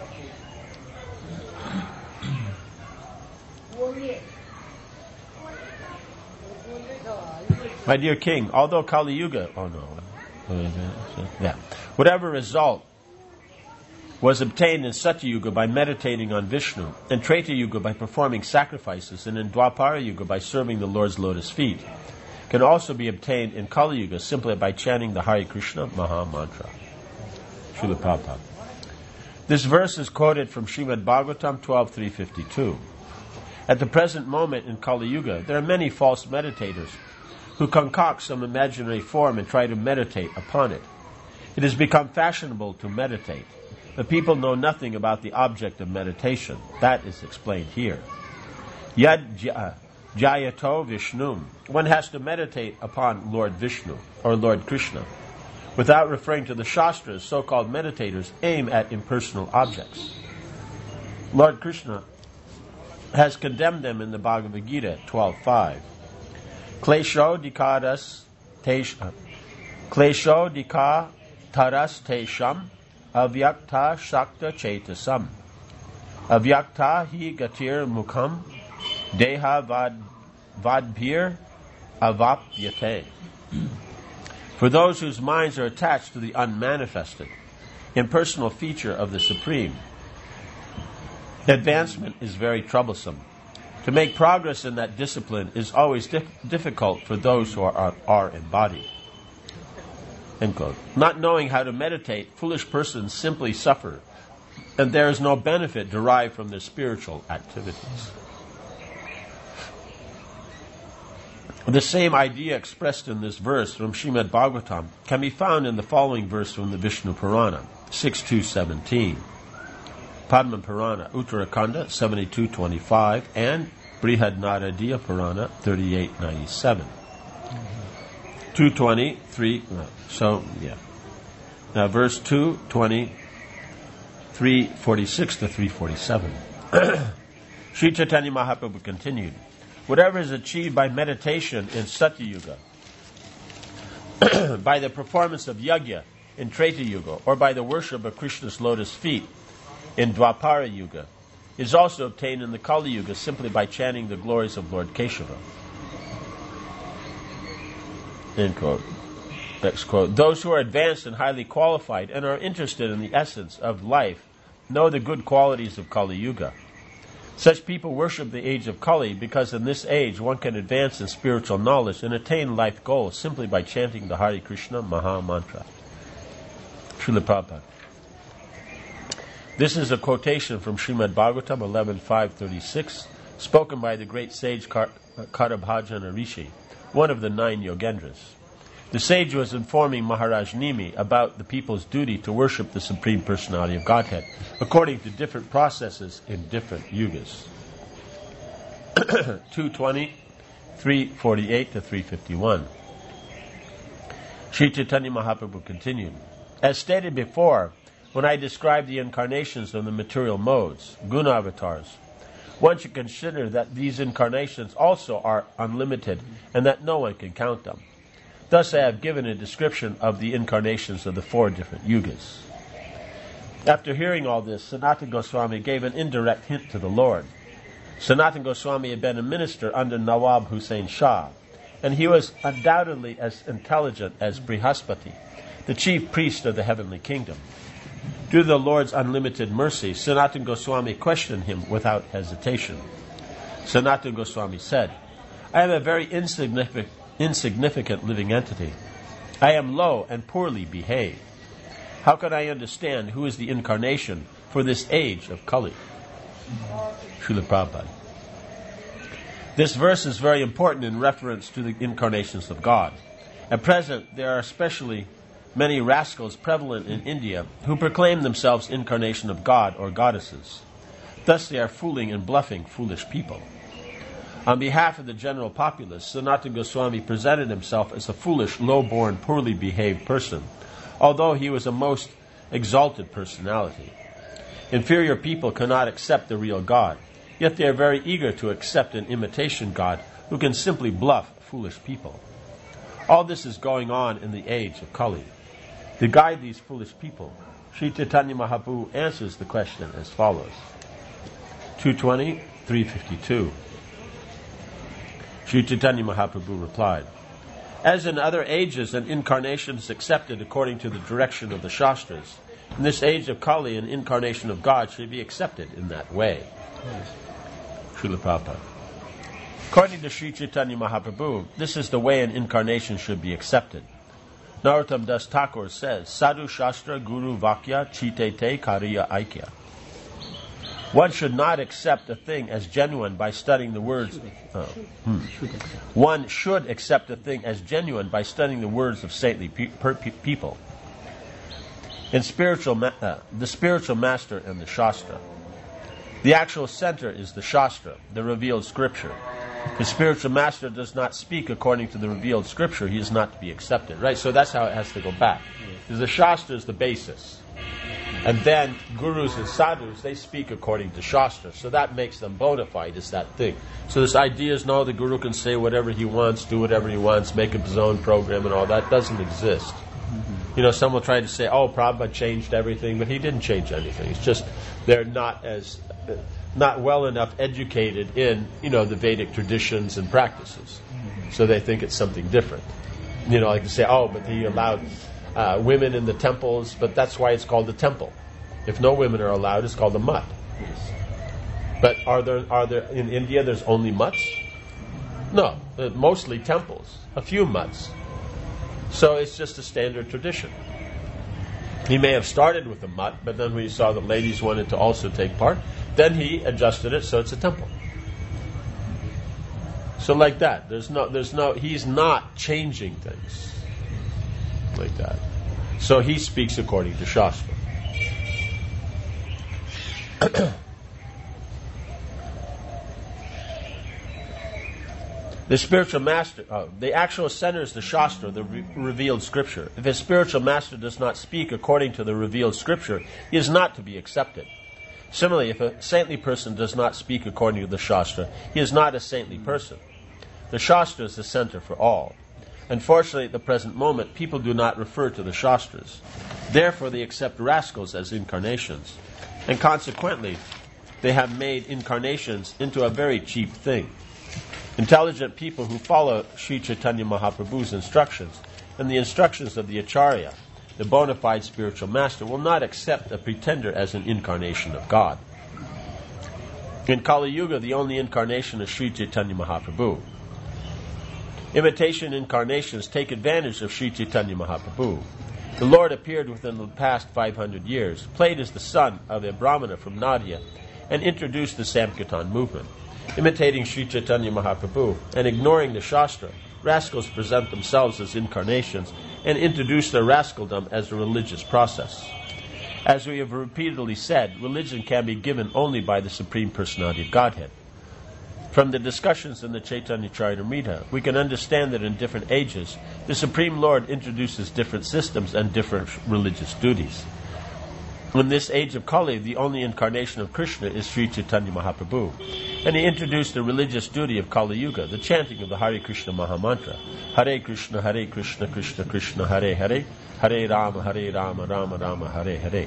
My dear king, although Kali Yuga, oh no, yeah, whatever result was obtained in Satya Yuga by meditating on Vishnu, in Treta Yuga by performing sacrifices, and in Dwapara Yuga by serving the Lord's lotus feet, can also be obtained in Kali Yuga simply by chanting the Hare Krishna Maha Mantra. Srila Prabhupada. This verse is quoted from Srimad Bhagavatam twelve three fifty-two. At the present moment in Kali Yuga, there are many false meditators who concoct some imaginary form and try to meditate upon it. It has become fashionable to meditate. The people know nothing about the object of meditation. That is explained here. Yad Jayato Vishnu. One has to meditate upon Lord Vishnu or Lord Krishna. Without referring to the Shastras, so-called meditators aim at impersonal objects. Lord Krishna has condemned them in the Bhagavad Gita twelve five. Klesho dikaras tesha Klesho dika taras tesham avyakta shakta chetasam avyakta hi gatir mukham deha vad vadbhir avapyate. For those whose minds are attached to the unmanifested, impersonal feature of the Supreme, advancement is very troublesome. To make progress in that discipline is always di- difficult for those who are, are, are embodied. End quote. Not knowing how to meditate, foolish persons simply suffer, and there is no benefit derived from their spiritual activities. The same idea expressed in this verse from Srimad Bhagavatam can be found in the following verse from the Vishnu Purana, six two seventeen. Padma Purana, Uttarakhanda, seventy-two twenty-five, and Brihad Naradiya Purana, thirty-eight ninety-seven. Mm-hmm. two twenty-three, so, yeah. Now, verse two twenty, three forty-six to three forty-seven. Sri Chaitanya Mahaprabhu continued, whatever is achieved by meditation in Satya Yuga by the performance of yajna in Treta Yuga, or by the worship of Krishna's lotus feet in Dwapara Yuga, is also obtained in the Kali Yuga simply by chanting the glories of Lord Keshava. End quote. Next quote. Those who are advanced and highly qualified and are interested in the essence of life know the good qualities of Kali Yuga. Such people worship the age of Kali because in this age one can advance in spiritual knowledge and attain life goals simply by chanting the Hare Krishna Maha Mantra. Srila Prabhupada. This is a quotation from Srimad Bhagavatam eleven five thirty-six, spoken by the great sage Karabhajana Rishi, one of the nine Yogendras. The sage was informing Maharaj Nimi about the people's duty to worship the Supreme Personality of Godhead, according to different processes in different yugas. two twenty, three forty-eight to three fifty-one. Sri Chaitanya Mahaprabhu continued, as stated before, when I described the incarnations of the material modes, guna avatars, one should consider that these incarnations also are unlimited and that no one can count them. Thus I have given a description of the incarnations of the four different yugas. After hearing all this, Sanatana Goswami gave an indirect hint to the Lord. Sanatana Goswami had been a minister under Nawab Hussain Shah, and he was undoubtedly as intelligent as Brihaspati, the chief priest of the heavenly kingdom. Due to the Lord's unlimited mercy, Sanatana Goswami questioned him without hesitation. Sanatana Goswami said, I am a very insignificant, insignificant living entity. I am low and poorly behaved. How can I understand who is the incarnation for this age of Kali? Srila Prabhupada. This verse is very important in reference to the incarnations of God. At present, there are especially many rascals prevalent in India who proclaim themselves incarnation of God or goddesses. Thus they are fooling and bluffing foolish people. On behalf of the general populace, Sanatana Goswami presented himself as a foolish, low-born, poorly behaved person, although he was a most exalted personality. Inferior people cannot accept the real God, yet they are very eager to accept an imitation God who can simply bluff foolish people. All this is going on in the age of Kali. To guide these foolish people, Sri Chaitanya Mahaprabhu answers the question as follows. two twenty, three fifty-two. Sri Chaitanya Mahaprabhu replied, as in other ages an incarnation is accepted according to the direction of the Shastras, in this age of Kali an incarnation of God should be accepted in that way. Srila Prabhupada. According to Sri Chaitanya Mahaprabhu, this is the way an incarnation should be accepted. Narottam Das Thakur says, Sadhu Shastra Guru Vakya Chitete Kariya Aikya. One should not accept a thing as genuine by studying the words. Uh, hmm. One should accept a thing as genuine by studying the words of saintly pe- per- pe- people. In spiritual, ma- uh, the spiritual master and the Shastra. The actual center is the Shastra, the revealed scripture. If the spiritual master does not speak according to the revealed scripture, he is not to be accepted. Right? So that's how it has to go back. Because the Shastra is the basis. And then gurus and sadhus, they speak according to Shastra. So that makes them bona fide as that thing. So this idea is, no, the guru can say whatever he wants, do whatever he wants, make up his own program and all that. Doesn't exist. Mm-hmm. You know, some will try to say, oh, Prabhupada changed everything, but he didn't change anything. It's just they're not as... Uh, not well enough educated in, you know, the Vedic traditions and practices. Mm-hmm. So they think it's something different. You know, like to say, oh, but he allowed uh, women in the temples, but that's why it's called the temple. If no women are allowed, it's called a mutt. Yes. But are there, are there, in India, there's only mutts? No, uh, mostly temples, a few mutts. So it's just a standard tradition. He may have started with a mutt, but then when he saw that ladies wanted to also take part, then he adjusted it so it's a temple. So like that, there's no, there's no, he's not changing things like that. So he speaks according to Shastra. The spiritual master, uh, the actual center is the Shastra, the re- revealed scripture. If a spiritual master does not speak according to the revealed scripture, he is not to be accepted. Similarly, if a saintly person does not speak according to the Shastra, he is not a saintly person. The Shastra is the center for all. Unfortunately, at the present moment, people do not refer to the Shastras. Therefore, they accept rascals as incarnations. And consequently, they have made incarnations into a very cheap thing. Intelligent people who follow Sri Chaitanya Mahaprabhu's instructions and the instructions of the Acharya, the bona fide spiritual master, will not accept a pretender as an incarnation of God. In Kali Yuga, the only incarnation is Sri Chaitanya Mahaprabhu. Imitation incarnations take advantage of Sri Chaitanya Mahaprabhu. The Lord appeared within the past five hundred years, played as the son of a Brahmana from Nadia, and introduced the Sankirtan movement. Imitating Sri Chaitanya Mahaprabhu and ignoring the Shastra, rascals present themselves as incarnations and introduce their rascaldom as a religious process. As we have repeatedly said, religion can be given only by the Supreme Personality of Godhead. From the discussions in the Chaitanya Charitamrita, we can understand that in different ages, the Supreme Lord introduces different systems and different religious duties. In this age of Kali, the only incarnation of Krishna is Sri Chaitanya Mahaprabhu, and he introduced the religious duty of Kali Yuga, the chanting of the Hare Krishna Mahamantra. Hare Krishna, Hare Krishna, Krishna Krishna, Hare Hare, Hare Rama, Hare Rama, Rama Rama, Hare Hare.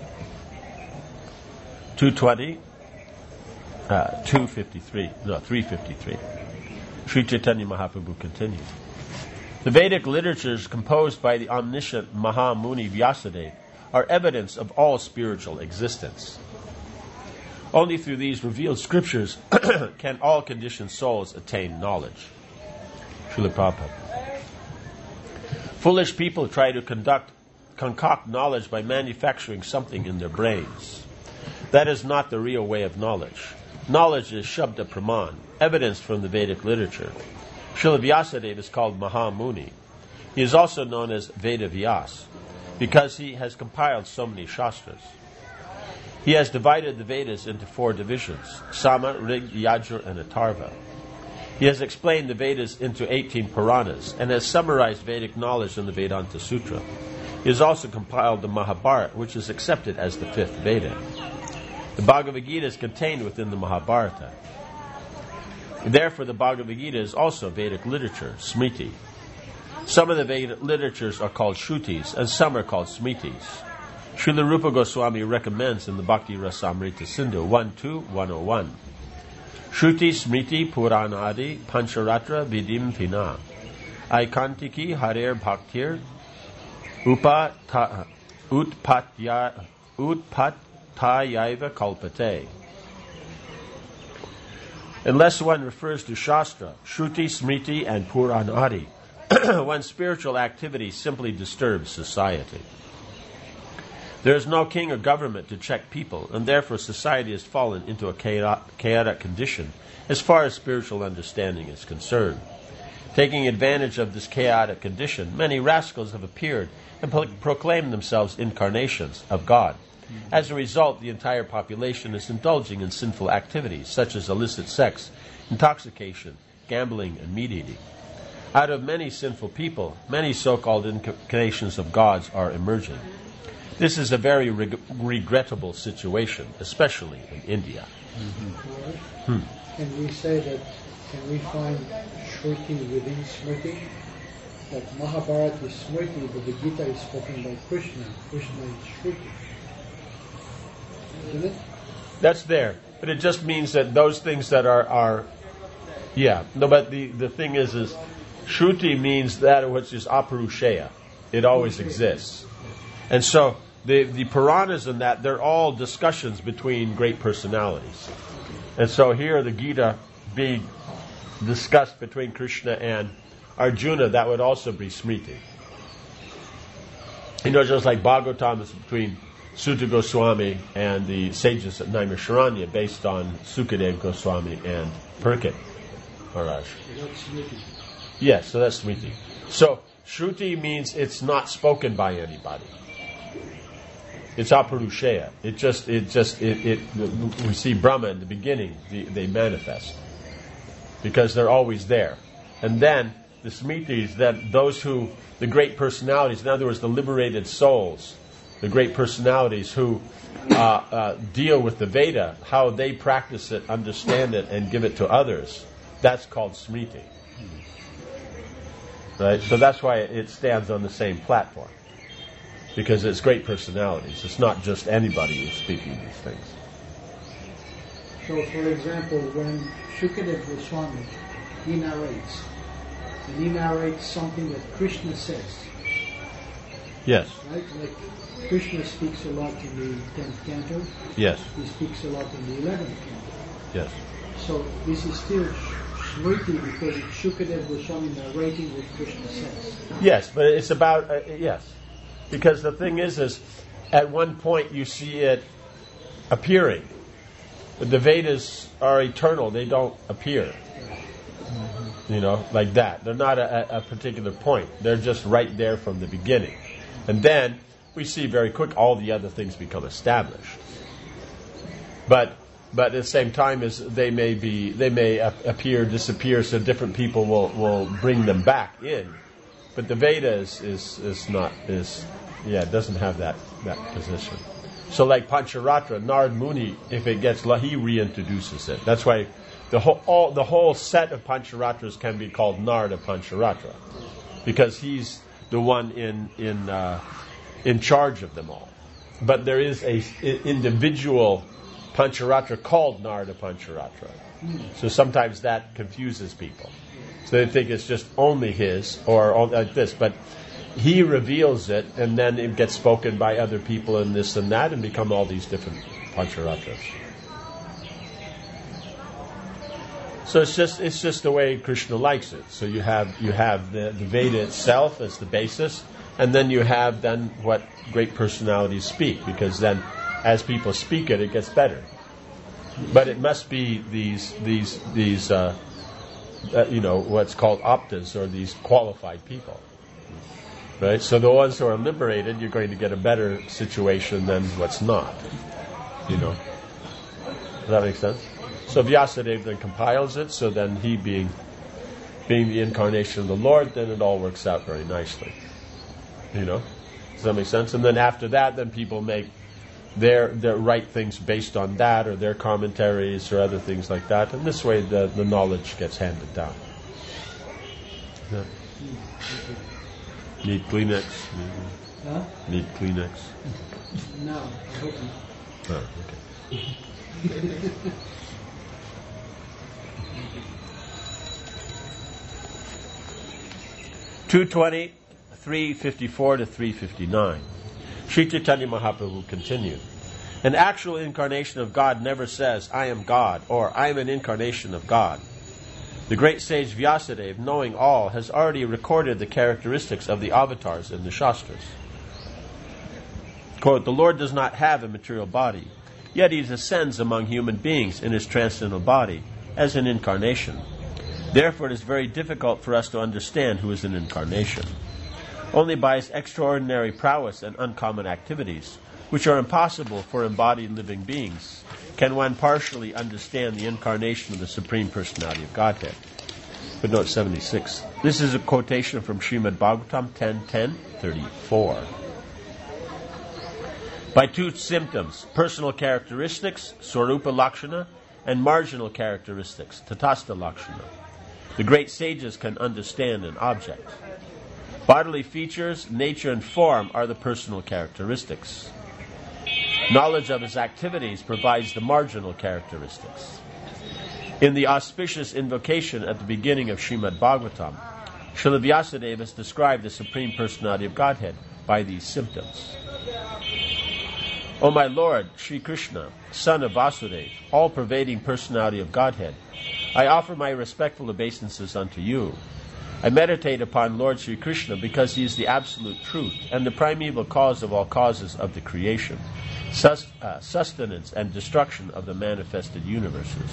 two twenty, uh, two fifty-three, no, three fifty-three. Sri Chaitanya Mahaprabhu continues. The Vedic literatures composed by the omniscient Mahamuni Vyasadeva are evidence of all spiritual existence. Only through these revealed scriptures can all conditioned souls attain knowledge. Srila Prabhupada. Foolish people try to conduct, concoct knowledge by manufacturing something in their brains. That is not the real way of knowledge. Knowledge is Shabda Praman, evidence from the Vedic literature. Srila Vyasadeva is called Mahamuni. He is also known as Veda Vyas, because he has compiled so many Shastras. He has divided the Vedas into four divisions, Sama, Rig, Yajur, and Atharva. He has explained the Vedas into eighteen Puranas and has summarized Vedic knowledge in the Vedanta Sutra. He has also compiled the Mahabharata, which is accepted as the fifth Veda. The Bhagavad Gita is contained within the Mahabharata. Therefore, the Bhagavad Gita is also Vedic literature, Smriti. Some of the Vedic literatures are called Shrutis, and some are called Smritis. Srila Rupa Goswami recommends in the Bhakti Rasamrita Sindhu one two one oh one, Shruti Smriti Puranadi Pancharatra Vidim Pina Aikantiki Harer Bhaktir Upata Utpatya Utpatayaiva Kalpate. Unless one refers to Shastra, Shruti, Smriti, and Puranadi, one's spiritual activity simply disturbs society. There is no king or government to check people, and therefore society has fallen into a chaotic condition as far as spiritual understanding is concerned. Taking advantage of this chaotic condition, many rascals have appeared and pro- proclaimed themselves incarnations of God. As a result, the entire population is indulging in sinful activities such as illicit sex, intoxication, gambling, and meat eating. Out of many sinful people, many so-called incarnations of gods are emerging. This is a very reg- regrettable situation, especially in India. Mm-hmm. Hmm. Can we say that, can we find Shruti within Smriti? That Mahabharata is Smriti, but the Gita is spoken by Krishna. Krishna is Shruti. Isn't it? That's there. But it just means that those things that are, are yeah. No, but the, the thing is, is Shruti means that which is aparusheya. It always exists. And so the, the Puranas and that, they're all discussions between great personalities. And so here the Gita being discussed between Krishna and Arjuna, that would also be Smriti. You know, just like Bhagavatam is between Sutta Goswami and the sages at Naimisharanya based on Sukadeva Goswami and Parikshit Maharaj. Yes, so that's Smriti. So Shruti means it's not spoken by anybody. It's aparusheya. It just, it just, it, it. We see Brahma in the beginning. They, they manifest because they're always there, and then the Smritis, that those who, the great personalities, in other words, the liberated souls, the great personalities who uh, uh, deal with the Veda, how they practice it, understand it, and give it to others. That's called Smriti. Right? So that's why it stands on the same platform. Because it's great personalities. It's not just anybody who's speaking these things. So, for example, when Shukadev Goswami, he narrates, and he narrates something that Krishna says. Yes. Right? Like Krishna speaks a lot in the tenth canto. Yes. He speaks a lot in the eleventh canto. Yes. So this is still Smriti because it's Shukadev Goswami narrating what Krishna says. Yes, but it's about, uh, yes. Because the thing is, is at one point you see it appearing. The Vedas are eternal. They don't appear. Mm-hmm. You know, like that. They're not a, a particular point. They're just right there from the beginning. And then we see very quick all the other things become established. But but at the same time as they may be, they may ap- appear, disappear, so different people will, will bring them back in. But the Veda is, is, is not, is, yeah, it doesn't have that, that position. So like Pancharatra, Narad Muni, if it gets, he reintroduces it. That's why the whole, all, the whole set of Pancharatras can be called Narada Pancharatra. Because he's the one in, in, uh, in charge of them all. But there is a I- individual Pancharatra called Narada Pancharatra. So sometimes that confuses people. So they think it's just only his, or all, like this. But he reveals it, and then it gets spoken by other people and this and that, and become all these different Pancharatras. So it's just it's just the way Krishna likes it. So you have you have the, the Veda itself as the basis, and then you have then what great personalities speak, because then as people speak it, it gets better. But it must be these these these uh, uh, you know what's called optas, or these qualified people, right? So the ones who are liberated, you're going to get a better situation than what's not. You know, does that make sense? So Vyasadeva then compiles it. So then he being being the incarnation of the Lord, then it all works out very nicely. You know, does that make sense? And then after that, then people make their their write things based on that, or their commentaries, or other things like that. And this way, the, the knowledge gets handed down. Yeah. Need Kleenex? Huh? Need Kleenex? No, I hope not. Oh, okay. two twenty, three fifty-four to three fifty-nine. Sri Chaitanya Mahaprabhu continued. An actual incarnation of God never says, I am God, or I am an incarnation of God. The great sage Vyasadeva, knowing all, has already recorded the characteristics of the avatars in the Shastras. Quote, the Lord does not have a material body, yet he descends among human beings in his transcendental body as an incarnation. Therefore it is very difficult for us to understand who is an incarnation. Only by his extraordinary prowess and uncommon activities, which are impossible for embodied living beings, can one partially understand the incarnation of the Supreme Personality of Godhead. Footnote seventy-six. This is a quotation from Srimad Bhagavatam ten ten thirty-four. By two symptoms, personal characteristics, Swarupa Lakshana, and marginal characteristics, Tatastha Lakshana, the great sages can understand an object. Bodily features, nature, and form are the personal characteristics. Knowledge of his activities provides the marginal characteristics. In the auspicious invocation at the beginning of Srimad Bhagavatam, Srila Vyasadeva has described the Supreme Personality of Godhead by these symptoms. O my Lord, Sri Krishna, son of Vasudeva, all-pervading personality of Godhead, I offer my respectful obeisances unto you. I meditate upon Lord Sri Krishna because he is the absolute truth and the primeval cause of all causes of the creation, sus- uh, sustenance and destruction of the manifested universes.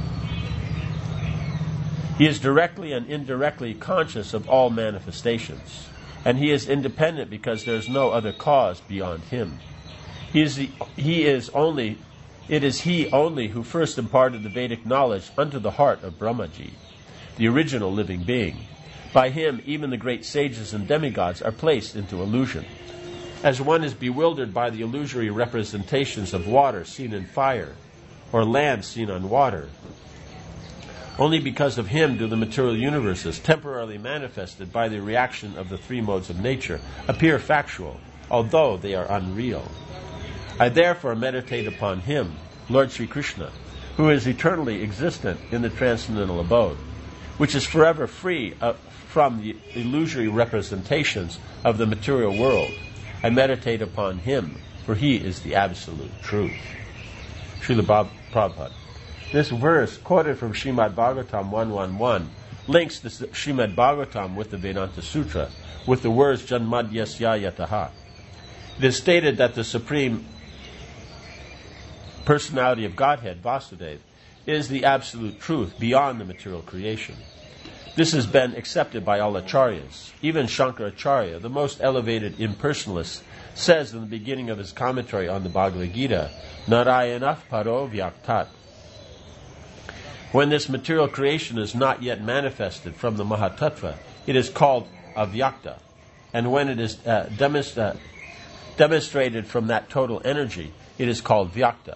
He is directly and indirectly conscious of all manifestations, and he is independent because there is no other cause beyond him. He is the, he is only, it is he only who first imparted the Vedic knowledge unto the heart of Brahmaji, the original living being. By him, even the great sages and demigods are placed into illusion. As one is bewildered by the illusory representations of water seen in fire, or land seen on water, Only because of him do the material universes, temporarily manifested by the reaction of the three modes of nature, appear factual, although they are unreal. I therefore meditate upon him, Lord Sri Krishna, who is eternally existent in the transcendental abode, which is forever free uh, from the illusory representations of the material world. I meditate upon him, for he is the absolute truth. Srila Prabhupada. This verse, quoted from Srimad Bhagavatam one eleven, links the Srimad Bhagavatam with the Vedanta Sutra, with the words Janmadyasya Yataha. It is stated that the Supreme Personality of Godhead, Vasudeva, is the absolute truth beyond the material creation. This has been accepted by all acharyas. Even Shankaracharya, the most elevated impersonalist, says in the beginning of his commentary on the Bhagavad Gita, Narayanah paro vyaktat. When this material creation is not yet manifested from the Mahatattva, it is called avyakta. And when it is uh, demonst- uh, demonstrated from that total energy, it is called vyakta.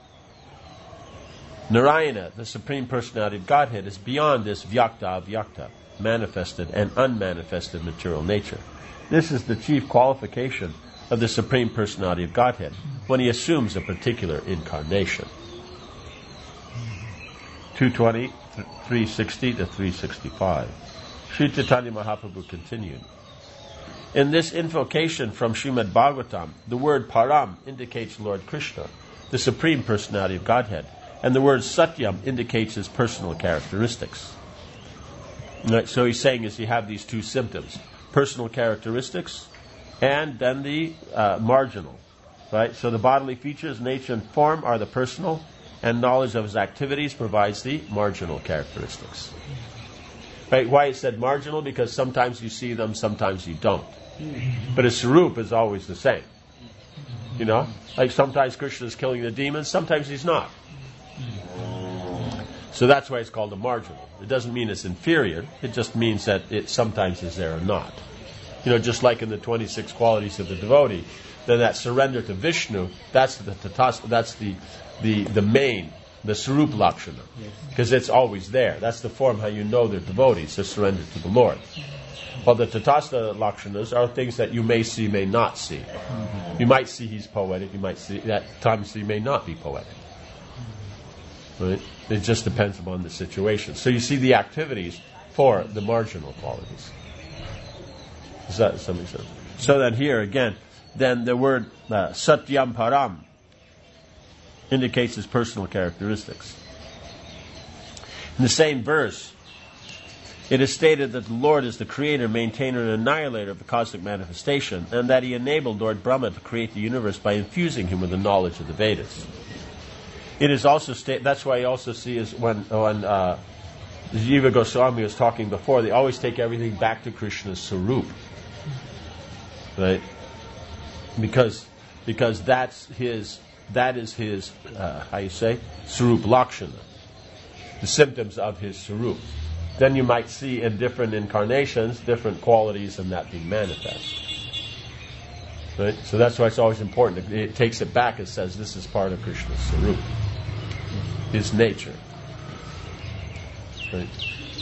Narayana, the Supreme Personality of Godhead, is beyond this vyakta avyakta, manifested and unmanifested material nature. This is the chief qualification of the Supreme Personality of Godhead when he assumes a particular incarnation. two twenty, three sixty to three sixty-five. Sri Chaitanya Mahaprabhu continued. In this invocation from Srimad Bhagavatam, the word Param indicates Lord Krishna, the Supreme Personality of Godhead, and the word Satyam indicates his personal characteristics. Right, so he's saying is you have these two symptoms, personal characteristics and then the uh, marginal. Right? So the bodily features, nature, and form are the personal, and knowledge of his activities provides the marginal characteristics. Right? Why it said marginal? Because sometimes you see them, sometimes you don't. But his sarup is always the same. You know? Like sometimes Krishna is killing the demons, sometimes he's not. So that's why it's called a marginal. It doesn't mean it's inferior, it just means that it sometimes is there or not. You know, just like in the twenty-six qualities of the devotee, then that surrender to Vishnu, that's the tatas, that's the the the main, the sarup lakshana, because it's always there. That's the form how you know they're devotees, to surrender to the Lord. While the tatastha lakshanas are things that you may see, may not see. You might see he's poetic, you might see at times he may not be poetic. Right? It just depends upon the situation. So you see the activities for the marginal qualities. Does that something sense? So then here again, then the word uh, Satyam Param indicates his personal characteristics. In the same verse, it is stated that the Lord is the creator, maintainer, and annihilator of the cosmic manifestation, and that he enabled Lord Brahma to create the universe by infusing him with the knowledge of the Vedas. It is also stated, that's why you also see is when, when uh, Jiva Goswami was talking before, they always take everything back to Krishna's sarup. Right? Because because that's his, that is his, uh, how you say, sarup lakshana, the symptoms of his sarup. Then you might see in different incarnations, different qualities in that being manifest. Right? So that's why it's always important. It takes it back and says this is part of Krishna's sarup, his nature. Right?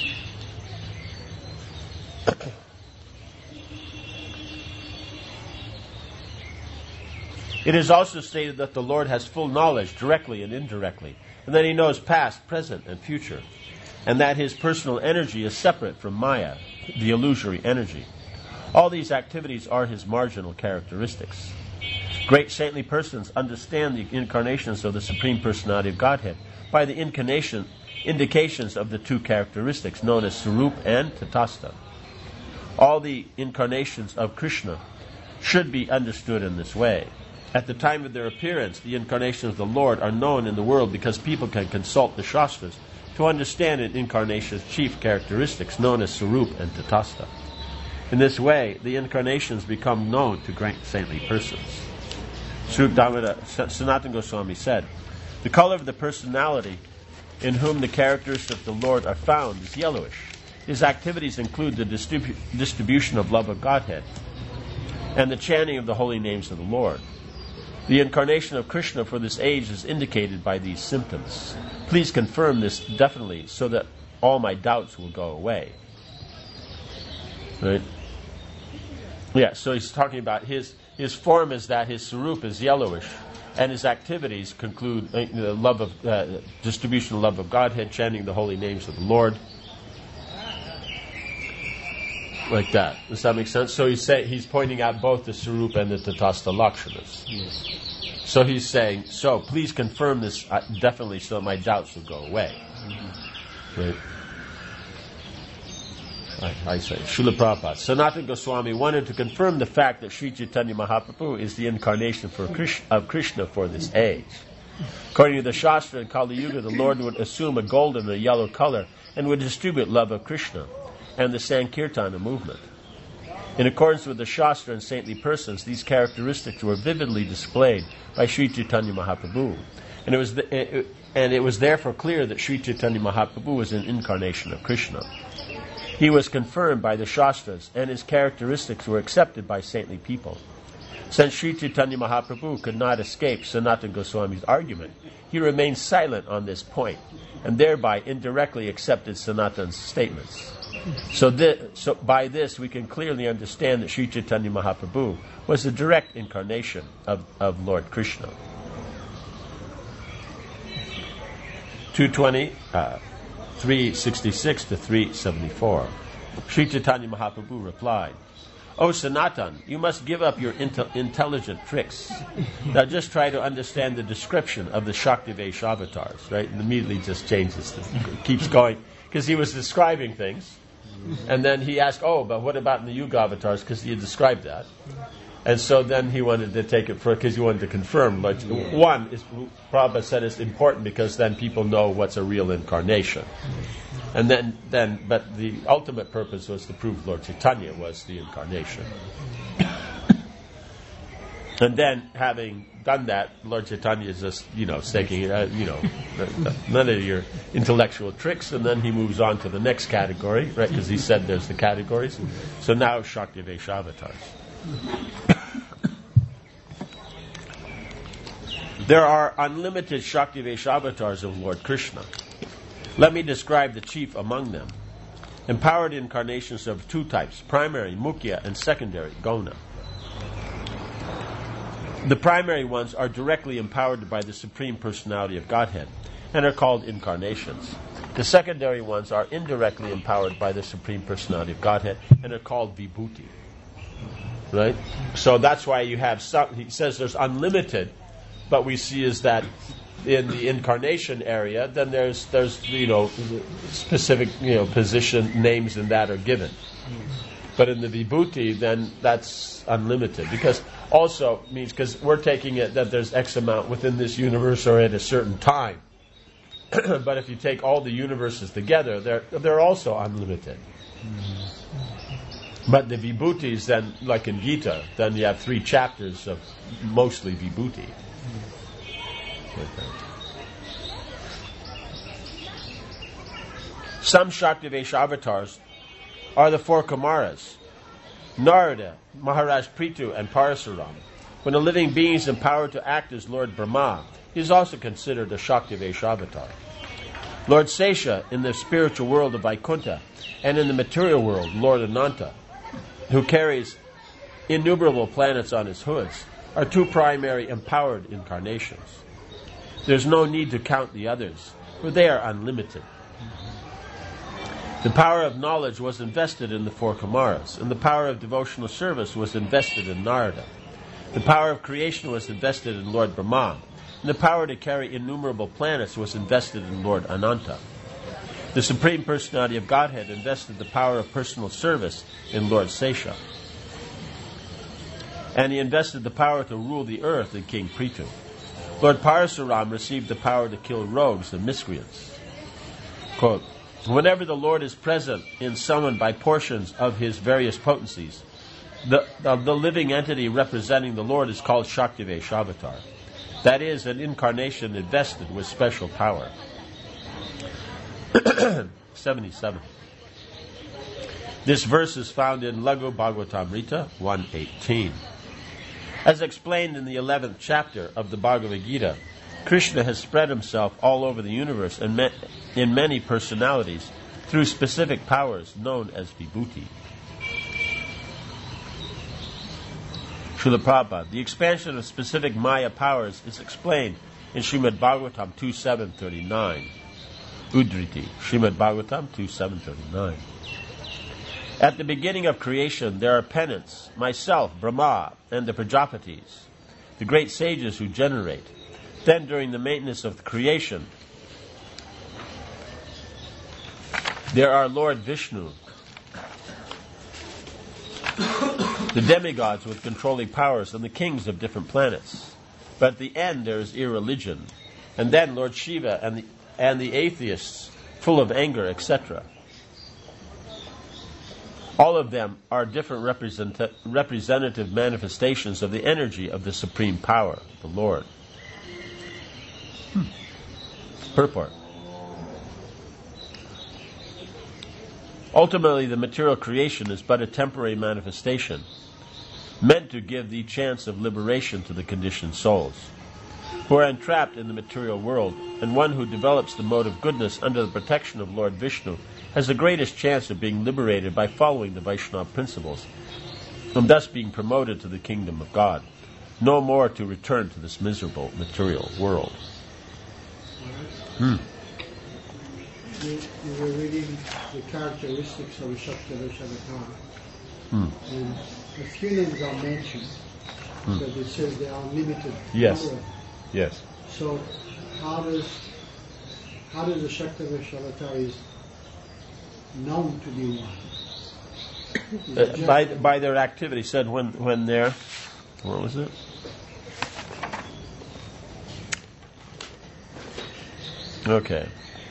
It is also stated that the Lord has full knowledge, directly and indirectly, and that he knows past, present, and future, and that his personal energy is separate from Maya, the illusory energy. All these activities are his marginal characteristics. Great saintly persons understand the incarnations of the Supreme Personality of Godhead by the incarnation, indications of the two characteristics known as Sarup and Tatastha. All the incarnations of Krishna should be understood in this way. At the time of their appearance, the incarnations of the Lord are known in the world because people can consult the Shastras to understand an incarnation's chief characteristics known as Sarup and Tatastha. In this way, the incarnations become known to great saintly persons. Srup Damodar Sanatana Goswami said, the color of the personality in whom the characteristics of the Lord are found is yellowish. His activities include the distribu- distribution of love of Godhead and the chanting of the holy names of the Lord. The incarnation of Krishna for this age is indicated by these symptoms. Please confirm this definitely so that all my doubts will go away. Right? Yeah, so he's talking about his his form is that his sarup is yellowish, and his activities conclude uh, the love of uh, distribution of love of Godhead, chanting the holy names of the Lord, like that. Does that make sense? So he's say, he's pointing out both the sarup and the tatastha lakshanas. Yes. So he's saying, so please confirm this uh, definitely, so that my doubts will go away. Mm-hmm. Right? I, I say, Srila Prabhupada. Sanatana Goswami wanted to confirm the fact that Sri Chaitanya Mahaprabhu is the incarnation for Krishna, of Krishna for this age. According to the Shastra in Kali Yuga, the Lord would assume a golden or yellow color and would distribute love of Krishna and the Sankirtana movement. In accordance with the Shastra and saintly persons, these characteristics were vividly displayed by Sri Chaitanya Mahaprabhu. And it was the, it, and it was therefore clear that Sri Chaitanya Mahaprabhu was an incarnation of Krishna. He was confirmed by the Shastras, and his characteristics were accepted by saintly people. Since Sri Chaitanya Mahaprabhu could not escape Sanatana Goswami's argument, he remained silent on this point, and thereby indirectly accepted Sanatana's statements. So, this, so by this we can clearly understand that Sri Chaitanya Mahaprabhu was the direct incarnation of, of Lord Krishna. two twenty, uh, three sixty-six to three seventy-four. Sri Chaitanya Mahaprabhu replied, "O Sanatan, you must give up your intel- intelligent tricks. Now just try to understand the description of the Shaktivesh avatars," right? And immediately just changes, this, keeps going, because he was describing things. And then he asked, oh, but what about in the Yuga avatars? Because he had described that. And so then he wanted to take it for, because he wanted to confirm. Like, one, is, Prabhupada said it's important because then people know what's a real incarnation. And then, then, but the ultimate purpose was to prove Lord Chaitanya was the incarnation. And then, having done that, Lord Chaitanya is just, you know, taking it, uh, you know, none of your intellectual tricks, and then he moves on to the next category, right? Because he said there's the categories. So now, Shaktivesh avatars. There are unlimited Shaktivesh avatars of Lord Krishna. Let me describe the chief among them. Empowered incarnations of two types, primary, Mukhya, and secondary, Gona. The primary ones are directly empowered by the Supreme Personality of Godhead and are called incarnations. The secondary ones are indirectly empowered by the Supreme Personality of Godhead and are called vibhuti. Right? So that's why you have some, he says there's unlimited, but we see is that in the incarnation area, then there's, there's you know, specific, you know, position names and that are given. But in the vibhuti, then that's unlimited. Because also means, because we're taking it that there's X amount within this universe or at a certain time. But if you take all the universes together, they're, they're also unlimited. Mm-hmm. But the vibhutis, then, like in Gita, then you have three chapters of mostly vibhuti. Mm-hmm. Okay. Some Shaktivesh avatars are the four Kumaras, Narada, Maharaj Prithu, and Parasuram. When a living being is empowered to act as Lord Brahma, he is also considered a Shaktivesh avatar. Lord Sesha in the spiritual world of Vaikuntha, and in the material world, Lord Ananta, who carries innumerable planets on his hoods, are two primary empowered incarnations. There's no need to count the others, for they are unlimited. The power of knowledge was invested in the four Kumaras, and the power of devotional service was invested in Narada. The power of creation was invested in Lord Brahma, and the power to carry innumerable planets was invested in Lord Ananta. The Supreme Personality of Godhead invested the power of personal service in Lord Sesha. And he invested the power to rule the earth in King Prithu. Lord Parasuram received the power to kill rogues and miscreants. Quote, whenever the Lord is present in someone by portions of his various potencies, the, the, the living entity representing the Lord is called Shaktivesh avatar. That is, an incarnation invested with special power. seventy-seven. This verse is found in Laghu Bhagavatamrita one eighteen. As explained in the eleventh chapter of the Bhagavad Gita, Krishna has spread himself all over the universe and met in many personalities through specific powers known as vibhuti. Srila Prabhupada, the expansion of specific Maya powers is explained in Srimad Bhagavatam two seven thirty-nine. Udriti, Srimad Bhagavatam two seven thirty-nine. At the beginning of creation, there are penance, myself, Brahma, and the Prajapatis, the great sages who generate. Then, during the maintenance of the creation, there are Lord Vishnu, the demigods with controlling powers, and the kings of different planets. But at the end, there is irreligion, and then Lord Shiva and the and the atheists, full of anger, et cetera. All of them are different represent- representative manifestations of the energy of the supreme power, the Lord. Hmm. Purport. Ultimately, the material creation is but a temporary manifestation, meant to give the chance of liberation to the conditioned souls, who are entrapped in the material world, and one who develops the mode of goodness under the protection of Lord Vishnu has the greatest chance of being liberated by following the Vaishnava principles, and thus being promoted to the kingdom of God, no more to return to this miserable material world. Hmm. You, you were reading the characteristics of the Shaktavesh avatar, Hmm. and a few names are mentioned, Hmm. but it says they are limited. Yes. number. Yes. So how does how does the Shaktavesh avatar is known to be one? Is it Uh, just by that- by their activity, said when when they're, where was it? Okay.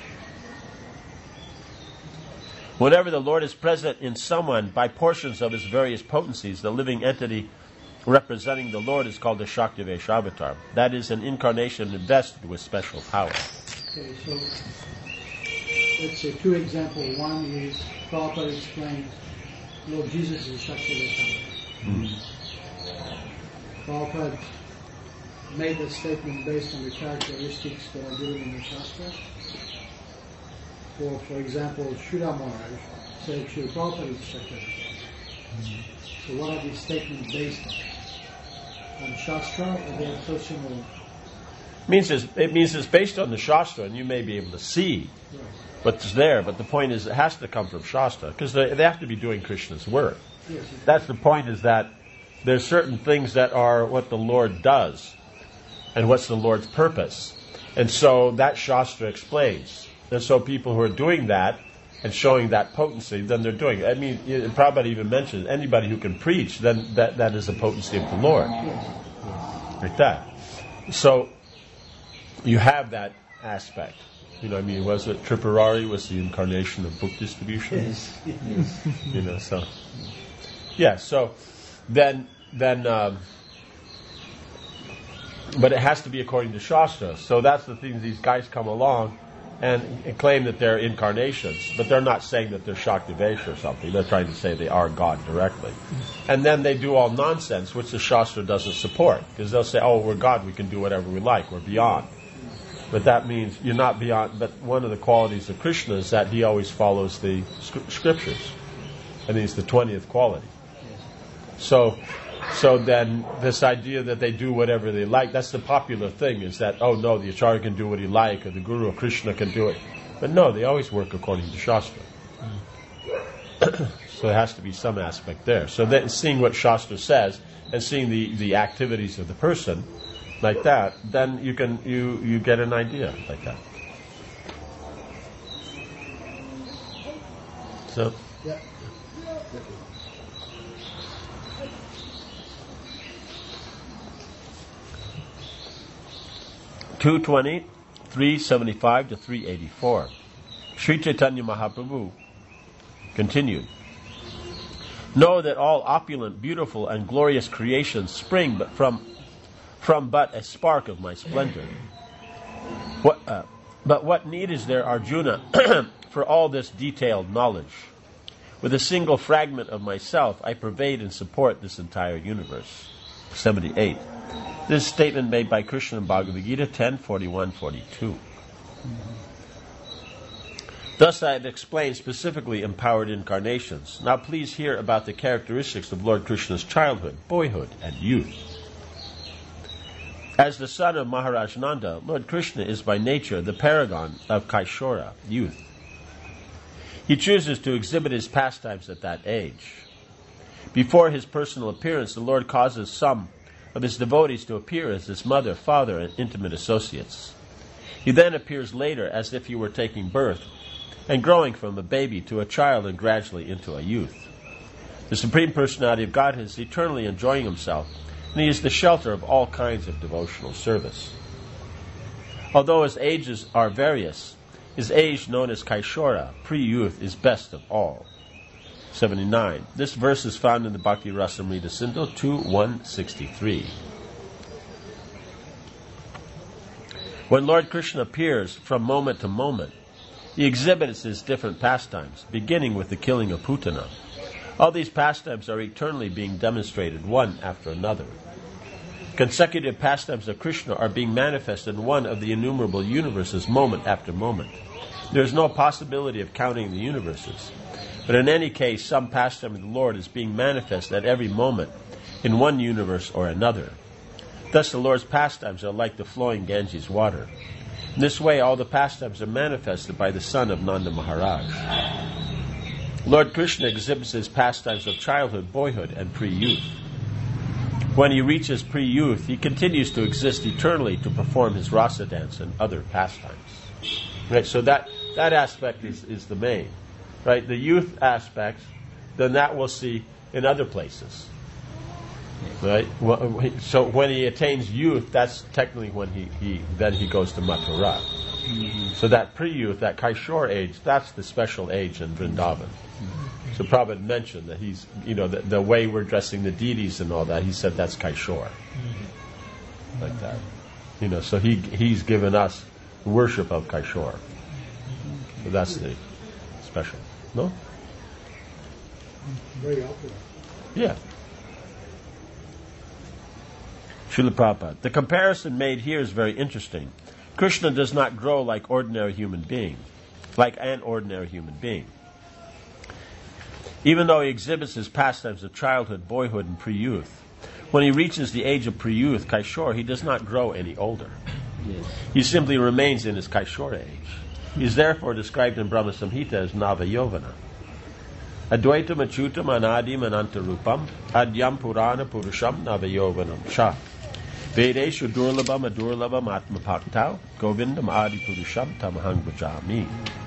Whenever the Lord is present in someone by portions of his various potencies, the living entity representing the Lord is called the Shaktavesh avatar. That is an incarnation invested with special power. Okay, so let's say two examples. One is Prabhupada explains Lord Jesus is Shaktavesh avatar. Mm. Prabhupada made that statement based on the characteristics that are given in the Shastra. For, for example, Srila Maharaj said Srila Prabhupada is Shaktavesh. So what are these statements based on? On Shastra or their personal? Means it's, it means it's based on the Shastra, and you may be able to see Right. what's there, but the point is it has to come from Shastra, because they, they have to be doing Krishna's work. Yes, That's the point, is that there's certain things that are what the Lord does, and what's the Lord's purpose. And so that Shastra explains. And so people who are doing that and showing that potency, then they're doing it. I mean, it, Prabhupada even mentioned anybody who can preach, then that, that is the potency of the Lord. Like that. So you have that aspect. You know, I mean, was it Tripurari was the incarnation of book distribution? yes, yes. You know, so yeah. So then, then, um, but it has to be according to Shastra. So that's the thing. These guys come along and, and claim that they're incarnations, but they're not saying that they're Shaktavesh or something. They're trying to say they are God directly, and then they do all nonsense, which the Shastra doesn't support, because they'll say, "Oh, we're God. We can do whatever we like. We're beyond." But that means you're not beyond. But one of the qualities of Krishna is that he always follows the scriptures, and he's the twentieth quality. So, so then this idea that they do whatever they like, that's the popular thing, is that, oh no, the Acharya can do what he like, or the Guru or Krishna can do it. But no, they always work according to Shastra. So there has to be some aspect there. So then seeing what Shastra says, and seeing the, the activities of the person, like that, then you can you, you get an idea like that. So Yeah. two twenty, three seventy-five to three eighty-four. Sri Chaitanya Mahaprabhu continued. Know that all opulent, beautiful, and glorious creations spring but from from but a spark of my splendor. What, uh, but what need is there, Arjuna, for all this detailed knowledge? With a single fragment of myself, I pervade and support this entire universe. seventy-eight. This statement made by Krishna in Bhagavad Gita ten forty-one forty-two. Thus I have explained specifically empowered incarnations. Now please hear about the characteristics of Lord Krishna's childhood, boyhood, and youth. As the son of Maharaj Nanda, Lord Krishna is by nature the paragon of Kaishora, youth. He chooses to exhibit his pastimes at that age. Before his personal appearance, the Lord causes some of his devotees to appear as his mother, father, and intimate associates. He then appears later as if he were taking birth and growing from a baby to a child and gradually into a youth. The Supreme Personality of Godhead is eternally enjoying himself, and he is the shelter of all kinds of devotional service. Although his ages are various, his age, known as Kaishora, pre-youth, is best of all. seventy-nine. This verse is found in the Bhakti Rasamrita Sindhu two one sixty-three. When Lord Krishna appears from moment to moment, he exhibits his different pastimes, beginning with the killing of Putana. All these pastimes are eternally being demonstrated one after another. Consecutive pastimes of Krishna are being manifested in one of the innumerable universes moment after moment. There is no possibility of counting the universes, but in any case, some pastime of the Lord is being manifested at every moment in one universe or another. Thus the Lord's pastimes are like the flowing Ganges water. In this way, all the pastimes are manifested by the son of Nanda Maharaj. Lord Krishna exhibits his pastimes of childhood, boyhood, and pre-youth. When he reaches pre-youth, he continues to exist eternally to perform his rasa dance and other pastimes. Right, so that, that aspect is, is the main. Right, the youth aspect, then that we'll see in other places. Right, so when he attains youth, that's technically when he, he then he goes to Mathura. Mm-hmm. So that pre-youth, that Kaishore age, that's the special age in Vrindavan. Mm-hmm. So Prabhupada mentioned that he's, you know, the, the way we're dressing the deities and all that, he said that's Kaishore. Mm-hmm. Like that. You know, so he he's given us worship of Kaishore. So that's the special. No? Very opulent. Yeah. Srila Prabhupada. The comparison made here is very interesting. Krishna does not grow like ordinary human being, like an ordinary human being. Even though he exhibits his pastimes of childhood, boyhood, and pre-youth, when he reaches the age of pre-youth, Kaishore, he does not grow any older. Yes. He simply remains in his Kaishore age. He is therefore described in Brahma Samhita as Navayovana. Advaitam achutam anadim anantarupam adyam purana purusham Navayovanam sha. Vedeshu durlabam adurlabam atmapaktau govindam adi purusham tamahang bhajami.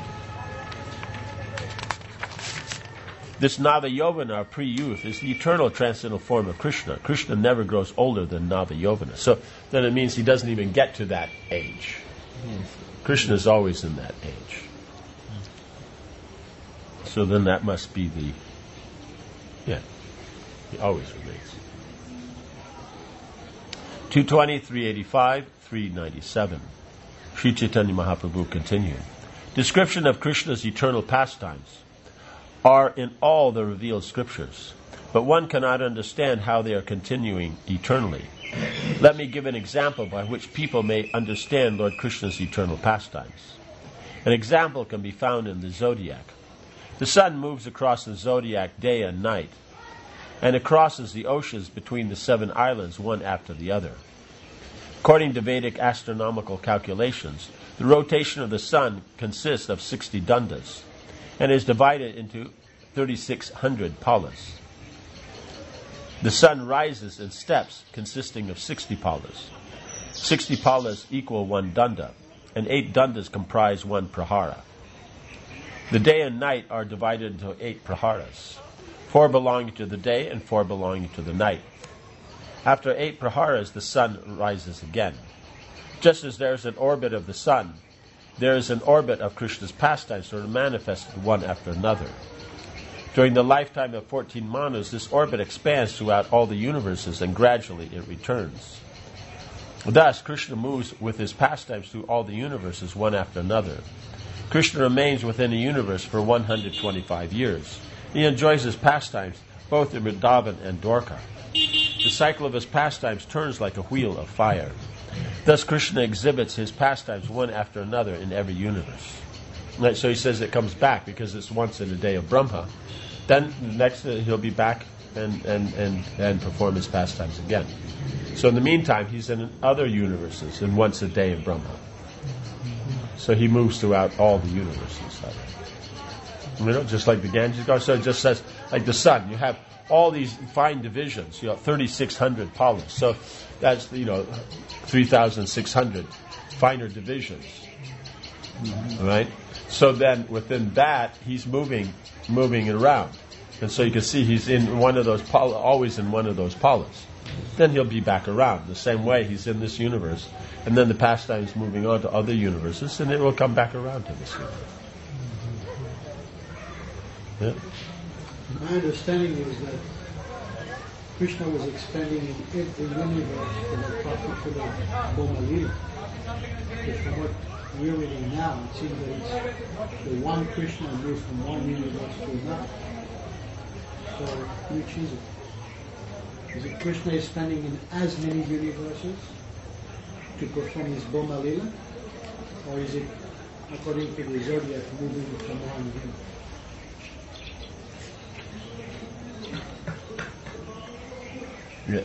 This Navayovana, or pre-youth, is the eternal transcendental form of Krishna. Krishna never grows older than Navayovana. So then it means he doesn't even get to that age. Yes. Krishna is always in that age. So then that must be the, yeah, he always remains. two twenty, three eighty-five, three ninety-seven. Sri Chaitanya Mahaprabhu continued. Description of Krishna's eternal pastimes are in all the revealed scriptures, but one cannot understand how they are continuing eternally. Let me give an example by which people may understand Lord Krishna's eternal pastimes. An example can be found in the zodiac. The sun moves across the zodiac day and night, and it crosses the oceans between the seven islands one after the other. According to Vedic astronomical calculations, the rotation of the sun consists of sixty dandas and is divided into thirty-six hundred palas. The sun rises in steps consisting of sixty palas. Sixty palas equal one danda, and eight dandas comprise one prahara. The day and night are divided into eight praharas, four belonging to the day and four belonging to the night. After eight praharas, the sun rises again. Just as there is an orbit of the sun, there is an orbit of Krishna's pastimes sort of manifested one after another. During the lifetime of fourteen manus, this orbit expands throughout all the universes and gradually it returns. Thus, Krishna moves with his pastimes through all the universes one after another. Krishna remains within a universe for one hundred twenty-five years. He enjoys his pastimes both in Vrindavan and Dwarka. The cycle of his pastimes turns like a wheel of fire. Thus Krishna exhibits his pastimes one after another in every universe. Right, so he says it comes back because it's once in a day of Brahma. Then next uh, he'll be back and, and, and, and perform his pastimes again. So in the meantime, he's in other universes in once a day of Brahma. So he moves throughout all the universes. You know, just like the Ganges goes. So it just says, like the sun, you have all these fine divisions. You know, thirty-six hundred palas. So that's, you know, three thousand six hundred finer divisions. All right. So then within that, he's moving, moving around, and so you can see he's in one of those pal- always in one of those palas. Then he'll be back around the same way he's in this universe, and then the pastime's moving on to other universes, and it will come back around to this universe. Yeah. My understanding is that Krishna was expanding in every universe for a particular Boma Lila. But from what we're reading now, it seems that it's the one Krishna moves from one universe to another. So, which is it? Is it Krishna expanding in as many universes to perform his Boma Lila? Or is it, according to the zodiac, moving from one universe? Yeah.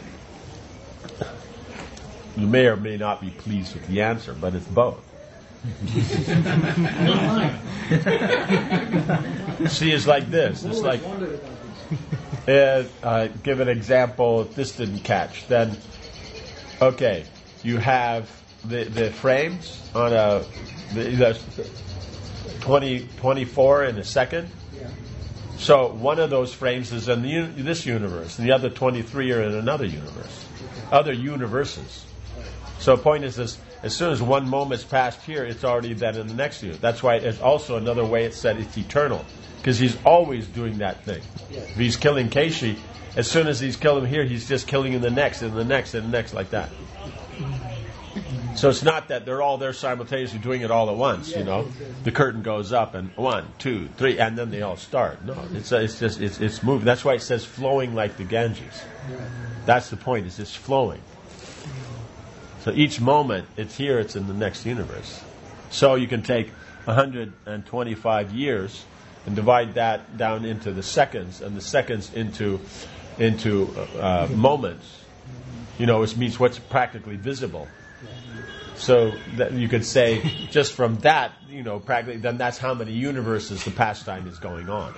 You may or may not be pleased with the answer, but it's both. See, it's like this. It's like, uh, uh, give an example. If this didn't catch, then okay, you have the the frames on a the, the twenty, twenty-four in a second. So one of those frames is in the, un- this universe, and the other twenty-three are in another universe, other universes. So the point is this: as soon as one moment's passed here, it's already then in the next universe. That's why it's also another way it's said it's eternal, because he's always doing that thing. If he's killing Keshi, as soon as he's killing him here, he's just killing in the next, and the next, and the next, like that. So it's not that they're all there simultaneously doing it all at once, you know. The curtain goes up and one, two, three, and then they all start. No, it's uh, it's just it's it's moving. That's why it says flowing like the Ganges. That's the point. Is it's flowing. So each moment it's here, it's in the next universe. So you can take one hundred twenty-five years and divide that down into the seconds, and the seconds into into uh, moments. You know, which means what's practically visible. So that you could say, just from that, you know, practically, then that's how many universes the pastime is going on.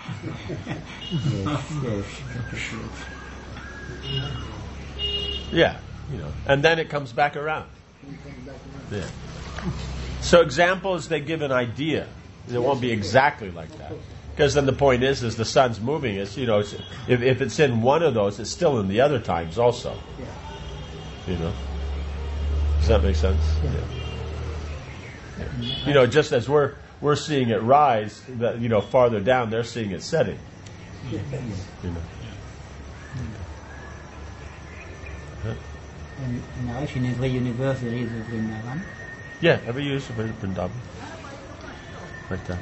Yeah, you know, and then it comes back around. Yeah. So examples, they give an idea. It won't be exactly like that, because then the point is, is the sun's moving. It's, you know, it's, if if it's in one of those, it's still in the other times also. You know. Does that make sense? Yeah. Yeah. You know, just as we're we're seeing it rise, that, you know, farther down they're seeing it setting. You know. Yeah. And now in every universe there is a Vrindavan. Yeah, every universe there is a Vrindavan. Right there.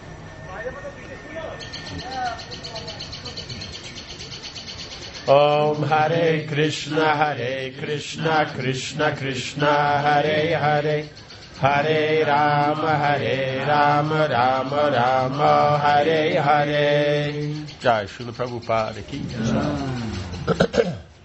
Om Hare Krishna Hare Krishna Krishna Krishna Hare Hare Hare Rama Hare Rama Rama Rama Hare Hare. Jai Srila Prabhupada Ki Jai.